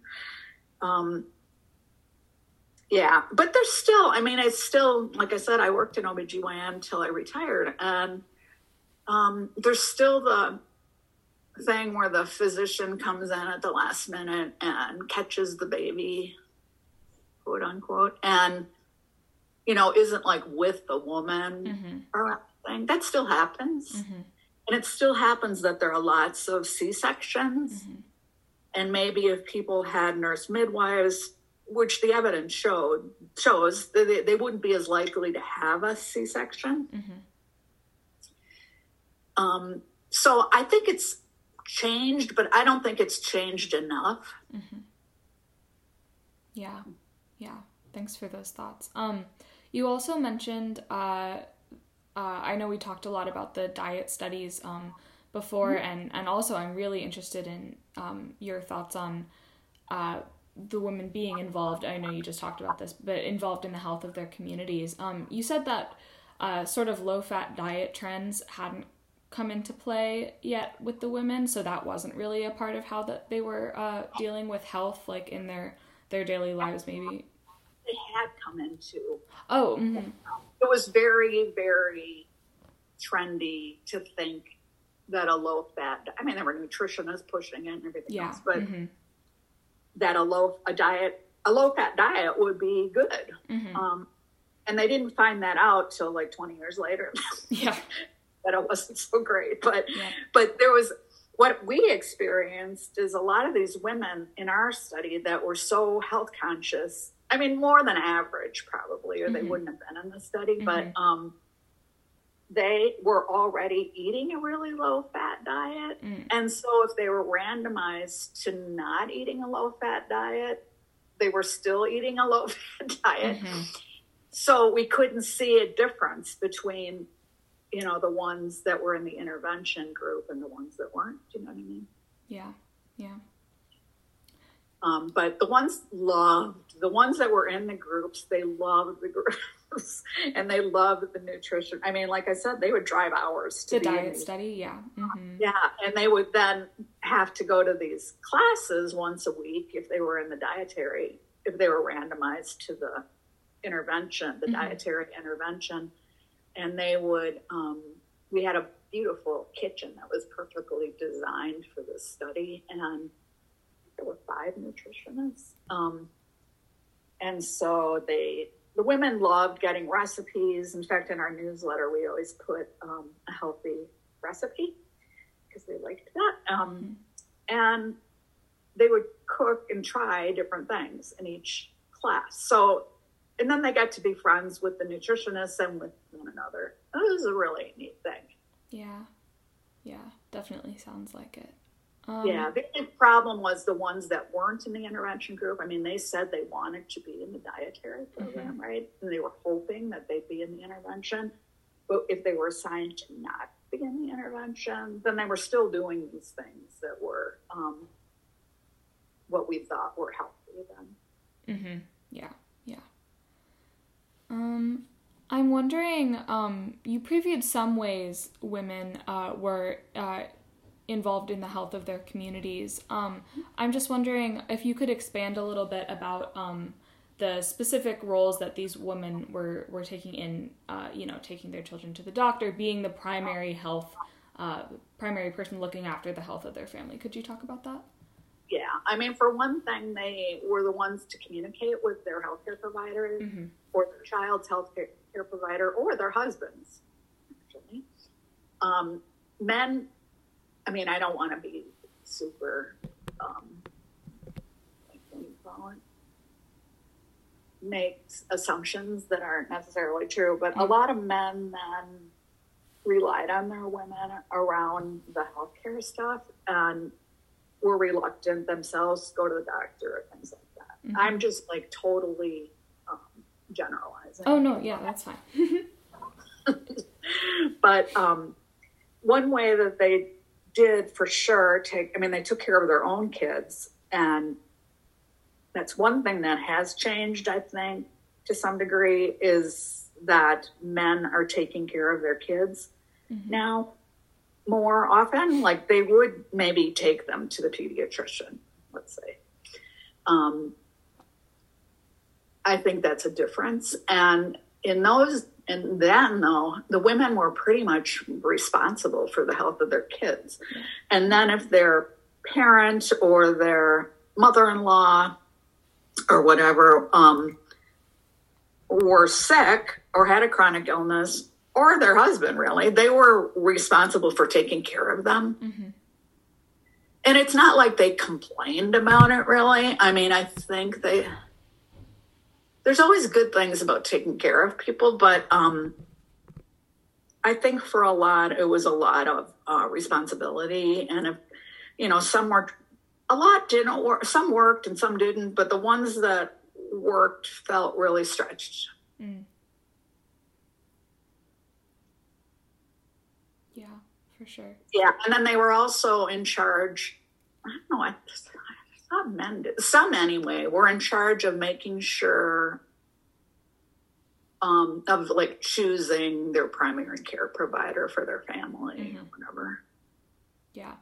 But there's still, it's still, like I said, I worked in OBGYN until I retired, and there's still the thing where the physician comes in at the last minute and catches the baby, quote unquote, and isn't like with the woman or anything. That still happens. And it still happens that there are lots of C-sections. And maybe if people had nurse midwives, which the evidence shows they wouldn't be as likely to have a C-section. So I think it's changed, but I don't think it's changed enough. Yeah. Thanks for those thoughts. You also mentioned, I know we talked a lot about the diet studies before, and also I'm really interested in your thoughts on the women being involved. I know you just talked about this, but involved in the health of their communities. You said that sort of low-fat diet trends hadn't come into play yet with the women, so that wasn't really a part of how that they were dealing with health, like in their daily lives, maybe. They had come into. Oh. It was very, very trendy to think that a low-fat, there were nutritionists pushing it and everything else, but that a low-fat diet would be good. And they didn't find that out till like 20 years later. That it wasn't so great. But there was, what we experienced is a lot of these women in our study that were so health conscious, more than average probably, or they wouldn't have been in the study, but they were already eating a really low-fat diet. And so if they were randomized to not eating a low-fat diet, they were still eating a low-fat diet. So we couldn't see a difference between, the ones that were in the intervention group and the ones that weren't. Do you know what I mean? Yeah. But the ones that were in the groups, they loved the groups and they loved the nutrition. Like I said, they would drive hours to the diet study. Yeah. Yeah. And they would then have to go to these classes once a week if they were in the dietary, if they were randomized to the intervention, the dietary intervention. And they would, we had a beautiful kitchen that was perfectly designed for this study. And there were 5 nutritionists. And so the women loved getting recipes. In fact, in our newsletter, we always put a healthy recipe because they liked that. And they would cook and try different things in each class. So, and then they got to be friends with the nutritionists and with one another. It was a really neat thing. Yeah, definitely sounds like it. The big problem was the ones that weren't in the intervention group. They said they wanted to be in the dietary program, right? And they were hoping that they'd be in the intervention. But if they were assigned to not be in the intervention, then they were still doing these things that were what we thought were healthy then. Yeah. I'm wondering, you previewed some ways women were involved in the health of their communities. I'm just wondering if you could expand a little bit about the specific roles that these women were taking in, taking their children to the doctor, being the primary person looking after the health of their family. Could you talk about that? Yeah. I mean, for one thing, they were the ones to communicate with their healthcare providers or their child's healthcare provider or their husbands, actually. Men, I mean, I don't want to be super, makes assumptions that aren't necessarily true, but a lot of men then relied on their women around the healthcare stuff and were reluctant themselves to go to the doctor or things like that. Mm-hmm. I'm just like totally generalizing. Oh no, yeah, that's fine. But one way that they did for sure they took care of their own kids, and that's one thing that has changed, I think, to some degree, is that men are taking care of their kids now more often. Like they would maybe take them to the pediatrician, let's say. I think that's a difference. And then though, the women were pretty much responsible for the health of their kids. Yeah. And then if their parent or their mother-in-law or whatever were sick or had a chronic illness, or their husband, really, they were responsible for taking care of them. Mm-hmm. And it's not like they complained about it, really. I mean, I think there's always good things about taking care of people, but I think for a lot, it was a lot of responsibility. And if, some worked, a lot didn't work, some worked and some didn't, but the ones that worked felt really stretched. Mm. Yeah, for sure. Yeah, and then they were also in charge, I don't know, I thought men did, some anyway, were in charge of making sure of like choosing their primary care provider for their family or whatever. Yeah.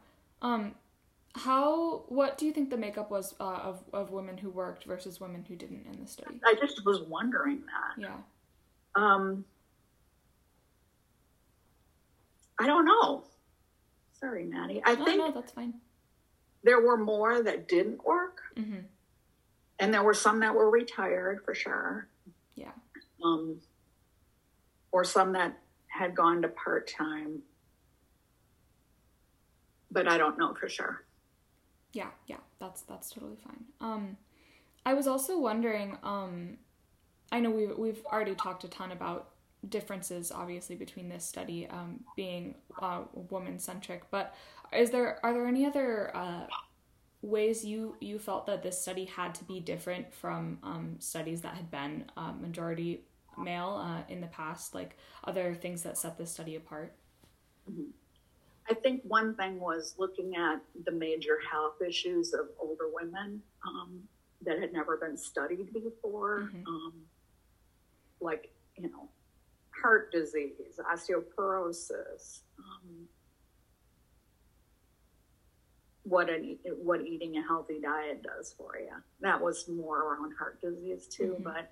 What do you think the makeup was of women who worked versus women who didn't in the study? I just was wondering that. Yeah. I don't know. Sorry, Maddie. I think no, that's fine. There were more that didn't work. Mm-hmm. And there were some that were retired for sure. Yeah. Or some that had gone to part-time. But I don't know for sure. Yeah, that's totally fine. I was also wondering, I know we've already talked a ton about differences, obviously, between this study being woman-centric, but are there any other ways you felt that this study had to be different from studies that had been majority male in the past, like other things that set this study apart? Mm-hmm. I think one thing was looking at the major health issues of older women that had never been studied before, like, heart disease, osteoporosis, what eating a healthy diet does for you. That was more around heart disease too. Mm-hmm. But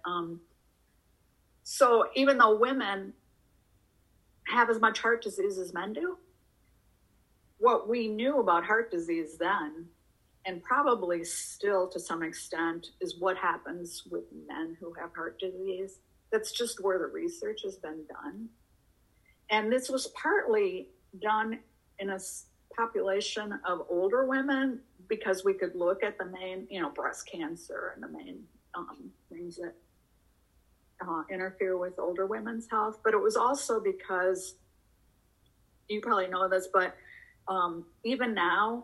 so even though women have as much heart disease as men do, what we knew about heart disease then, and probably still to some extent, is what happens with men who have heart disease. That's just where the research has been done. And this was partly done in a population of older women because we could look at the main, breast cancer and the main things that interfere with older women's health. But it was also because, you probably know this, but even now,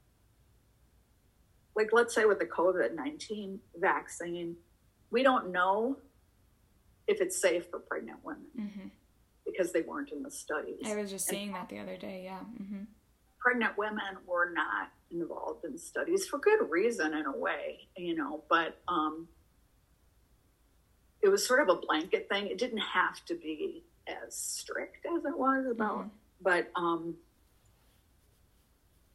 like let's say with the COVID-19 vaccine, we don't know if it's safe for pregnant women because they weren't in the studies. I was just saying that the other day, yeah. Mm-hmm. Pregnant women were not involved in studies for good reason in a way, but it was sort of a blanket thing. It didn't have to be as strict as it was about, but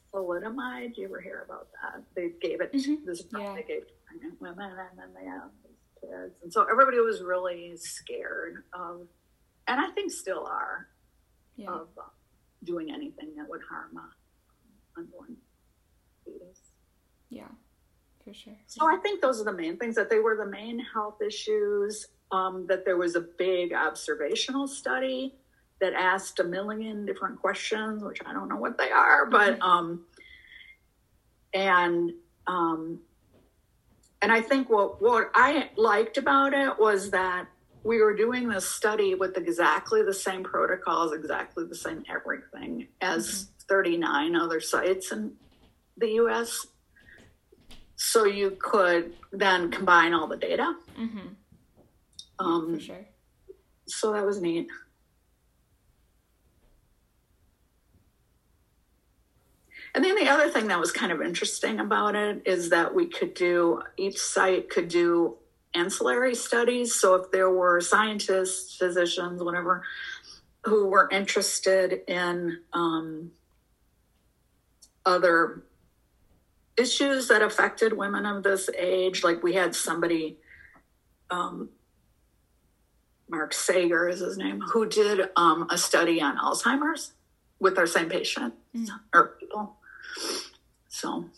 thalidomide. Do you ever hear about that? They gave it, this drug they gave to pregnant women, and then they have these kids. And so everybody was really scared of, and I think still are, of doing anything that would harm a unborn fetus. Yeah, for sure. So I think those are the main things, that they were the main health issues, that there was a big observational study that asked a million different questions, which I don't know what they are, but, and I think what I liked about it was that we were doing this study with exactly the same protocols, exactly the same everything as 39 other sites in the U.S. So you could then combine all the data. For sure. So that was neat. And then the other thing that was kind of interesting about it is that each site could do ancillary studies. So if there were scientists, physicians, whatever, who were interested in other issues that affected women of this age, like we had somebody, Mark Sager is his name, who did a study on Alzheimer's with our same patient or people. So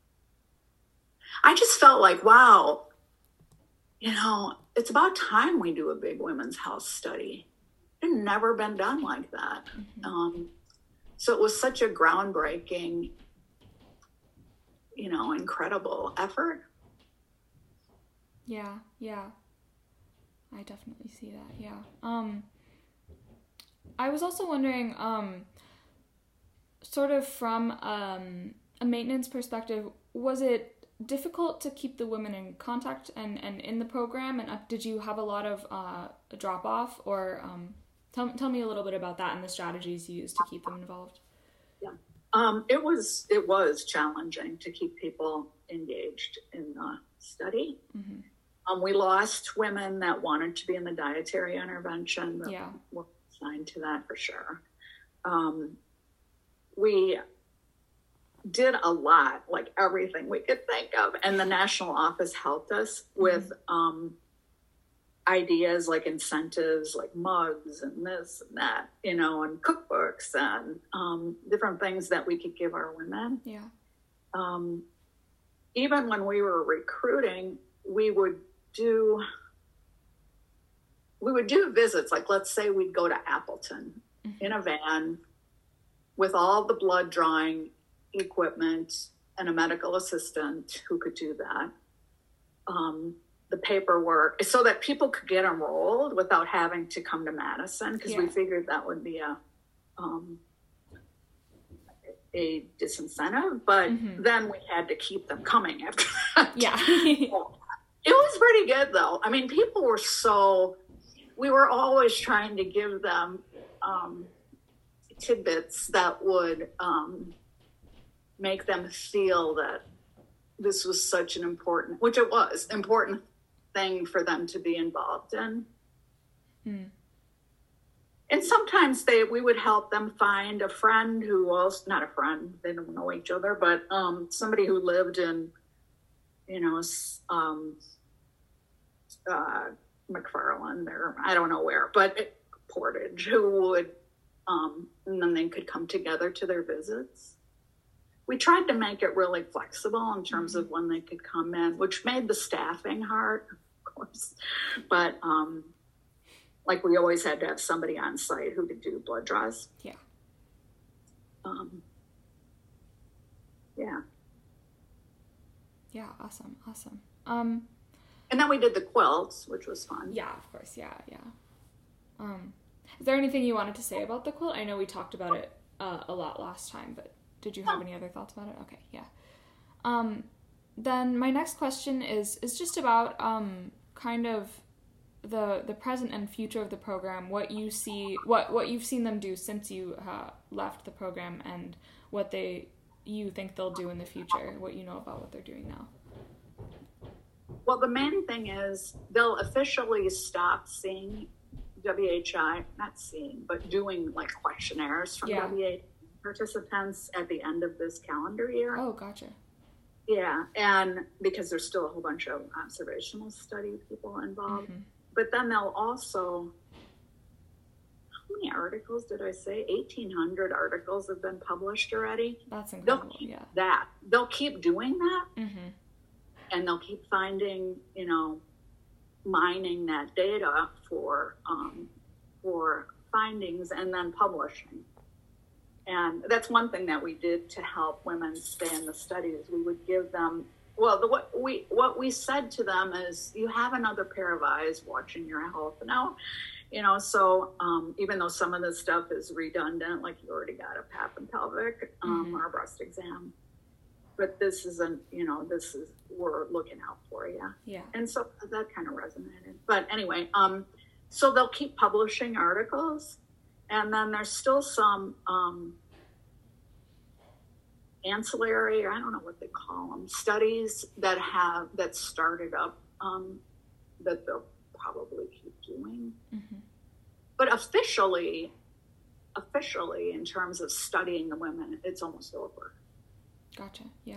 I just felt like, wow, it's about time we do a big women's health study. It had never been done like that. So it was such a groundbreaking, incredible effort. Yeah. I definitely see that. Yeah. I was also wondering, sort of from a maintenance perspective, was it difficult to keep the women in contact and in the program? And did you have a lot of drop off, or tell me a little bit about that and the strategies you used to keep them involved? Yeah. It was challenging to keep people engaged in the study. We lost women that wanted to be in the dietary intervention. Were assigned to that for sure. We did a lot, like everything we could think of. And the national office helped us with ideas like incentives, like mugs and this and that, and cookbooks and different things that we could give our women. Yeah. Even when we were recruiting, we would do visits. Like, let's say we'd go to Appleton in a van with all the blood drawing equipment and a medical assistant who could do that. The paperwork, so that people could get enrolled without having to come to Madison, because we figured that would be a disincentive, but then we had to keep them coming after that. Yeah. It was pretty good though. I mean, people were we were always trying to give them tidbits that would make them feel that this was such an important thing for them to be involved in. And sometimes we would help them find a friend who was not a friend, they don't know each other, but somebody who lived in, McFarland, or I don't know where, but Portage, who would, and then they could come together to their visits. We tried to make it really flexible in terms of when they could come in, which made the staffing hard, of course. But like we always had to have somebody on site who could do blood draws. Yeah. Yeah. Yeah. Awesome. And then we did the quilts, which was fun. Yeah, of course. Yeah. Is there anything you wanted to say about the quilt? I know we talked about it a lot last time, but did you have any other thoughts about it? Okay, yeah. Then my next question is just about kind of the present and future of the program, what you see, what you've seen them do since you left the program, and what you think they'll do in the future, what you know about what they're doing now. Well, the main thing is they'll officially stop seeing WHI, not seeing, but doing like questionnaires from WHI participants at the end of this calendar year. Oh, gotcha. Yeah, and because there's still a whole bunch of observational study people involved. Mm-hmm. But then they'll also, how many articles did I say? 1,800 articles have been published already. That's incredible, They'll keep that. They'll keep doing that, mm-hmm. and they'll keep finding, mining that data for findings and then publishing. And that's one thing that we did to help women stay in the studies. We would give them, what we said to them is, you have another pair of eyes watching your health now, so even though some of this stuff is redundant, like you already got a pap and pelvic mm-hmm. or a breast exam, but this isn't, we're looking out for you. Yeah. And so that kind of resonated. But anyway, so they'll keep publishing articles. And then there's still some ancillary, or I don't know what they call them, studies that started up that they'll probably keep doing. Mm-hmm. But officially, in terms of studying the women, it's almost over. Gotcha. Yeah.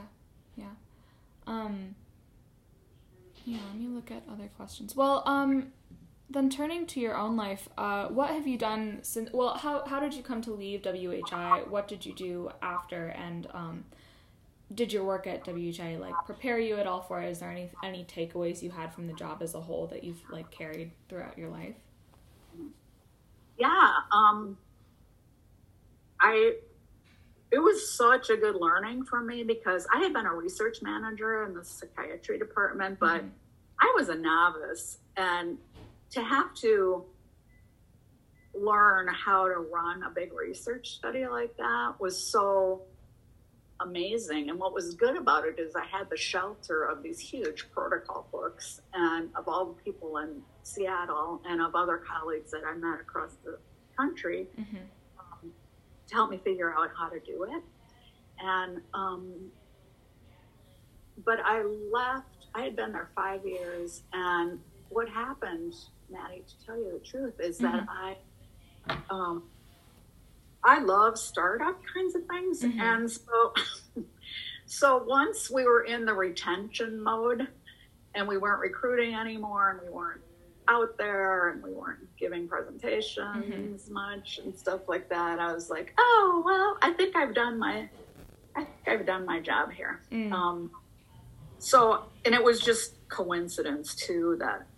Let me look at other questions. Well, then turning to your own life, what have you done since, how did you come to leave WHI? What did you do after? And did your work at WHI prepare you at all for it? Is there any takeaways you had from the job as a whole that you've carried throughout your life? Yeah. It was such a good learning for me because I had been a research manager in the psychiatry department, but mm-hmm. I was a novice, and to have to learn how to run a big research study like that was so amazing. And what was good about it is I had the shelter of these huge protocol books and of all the people in Seattle and of other colleagues that I met across the country mm-hmm. To help me figure out how to do it. And, but I left, I had been there 5 years, and what happened, Maddie, to tell you the truth, is that mm-hmm. I love startup kinds of things. Mm-hmm. And so once we were in the retention mode and we weren't recruiting anymore and we weren't out there and we weren't giving presentations mm-hmm. much and stuff like that, I was like, oh, well, I think I've done my job here. Mm. And it was just coincidence too that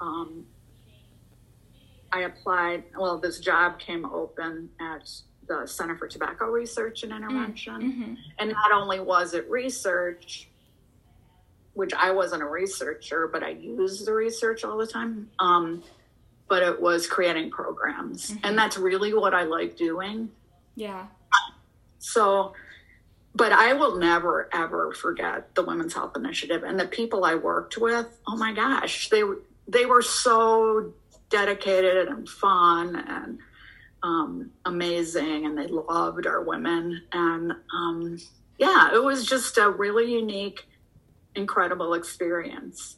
I applied. Well, this job came open at the Center for Tobacco Research and Intervention. Mm-hmm. And not only was it research, which I wasn't a researcher, but I used the research all the time. But it was creating programs. Mm-hmm. And that's really what I like doing. Yeah. So, but I will never, ever forget the Women's Health Initiative and the people I worked with. Oh my gosh, they were so dedicated and fun and amazing, and they loved our women. And it was just a really unique, incredible experience.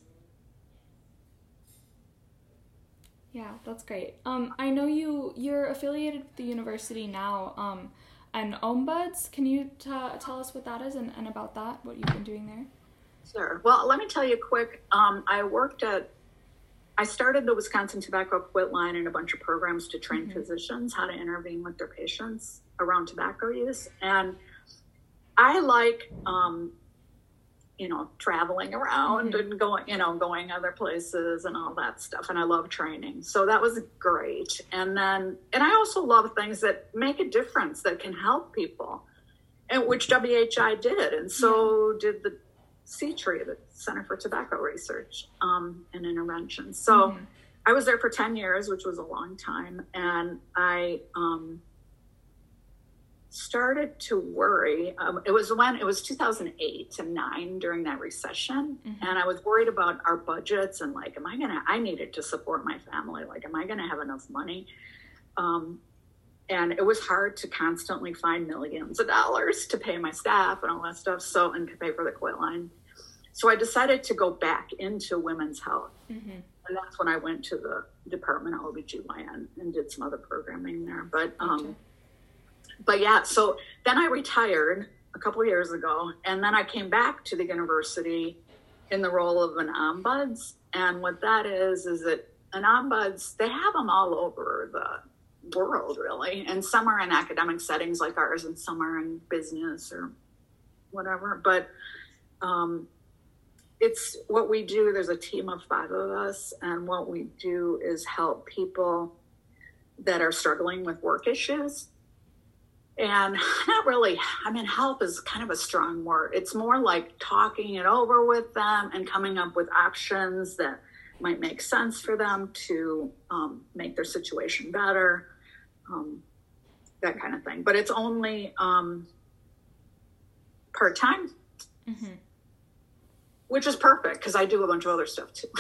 Yeah, that's great. I know you're affiliated with the university now, and Ombuds. Can you tell us what that is and about that, what you've been doing there? Sure. Well, let me tell you quick. I started the Wisconsin Tobacco Quit Line and a bunch of programs to train mm-hmm. physicians how to intervene with their patients around tobacco use. And I like, traveling around mm-hmm. and going other places and all that stuff. And I love training. So that was great. And I also love things that make a difference, that can help people, and which WHI did. And so did the CTRI, the Center for Tobacco Research and Intervention. So mm-hmm. I was there for 10 years, which was a long time. And I started to worry. It was 2008 to 9 during that recession. Mm-hmm. And I was worried about our budgets and I needed to support my family. Am I going to have enough money? And it was hard to constantly find millions of dollars to pay my staff and all that stuff. And to pay for the Quit Line. So I decided to go back into women's health. Mm-hmm. And that's when I went to the Department of OBGYN and did some other programming there. But But yeah, so then I retired a couple of years ago, and then I came back to the university in the role of an ombuds. And what that is that an ombuds, they have them all over the world, really. And some are in academic settings like ours, and some are in business or whatever. But it's what we do. There's a team of 5 of us, and what we do is help people that are struggling with work issues. And not really, I mean, help is kind of a strong word. It's more like talking it over with them and coming up with options that might make sense for them to make their situation better, that kind of thing. But it's only part-time, mm-hmm. which is perfect because I do a bunch of other stuff too.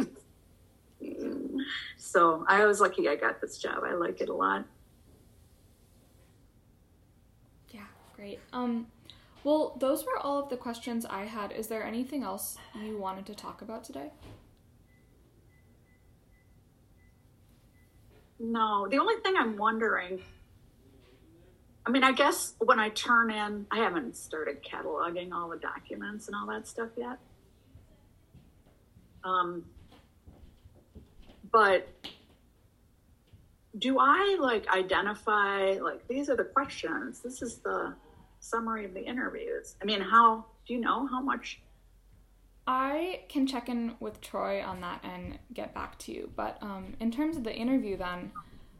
So I was lucky I got this job. I like it a lot. Yeah, great. Well, those were all of the questions I had. Is there anything else you wanted to talk about today? No, the only thing I'm wondering, I mean, I guess when I turn in, I haven't started cataloging all the documents and all that stuff yet. But do I identify, these are the questions, this is the summary of the interviews? I mean, do you know how much? I can check in with Troy on that and get back to you. But in terms of the interview then,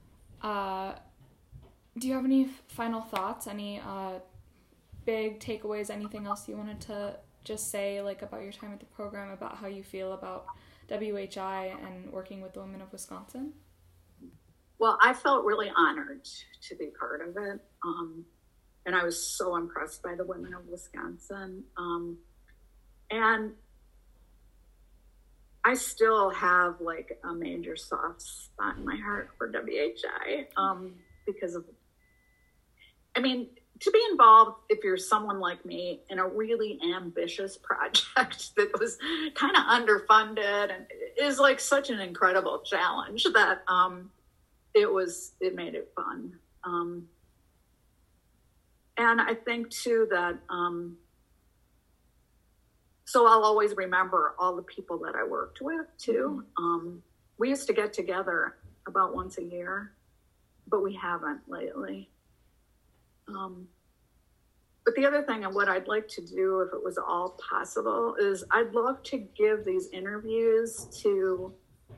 do you have any final thoughts, any big takeaways, anything else you wanted to just say about your time at the program, about how you feel about WHI and working with the Women of Wisconsin? Well, I felt really honored to be part of it. And I was so impressed by the Women of Wisconsin. And I still have a major soft spot in my heart for WHI because of, I mean, to be involved, if you're someone like me, in a really ambitious project that was kind of underfunded and is such an incredible challenge that it made it fun. And I think too that, so I'll always remember all the people that I worked with too. We used to get together about once a year, but we haven't lately. But the other thing and what I'd like to do, if it was all possible, is I'd love to give these interviews to,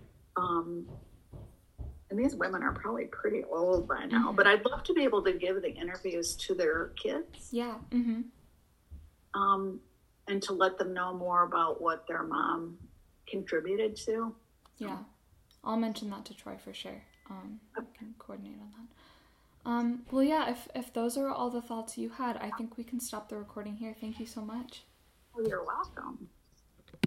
and these women are probably pretty old by now, mm-hmm. but I'd love to be able to give the interviews to their kids. Yeah. Mm-hmm. And to let them know more about what their mom contributed to. Yeah. I'll mention that to Troy for sure. I can coordinate on that. Well, yeah, if those are all the thoughts you had, I think we can stop the recording here. Thank you so much. Well, you're welcome.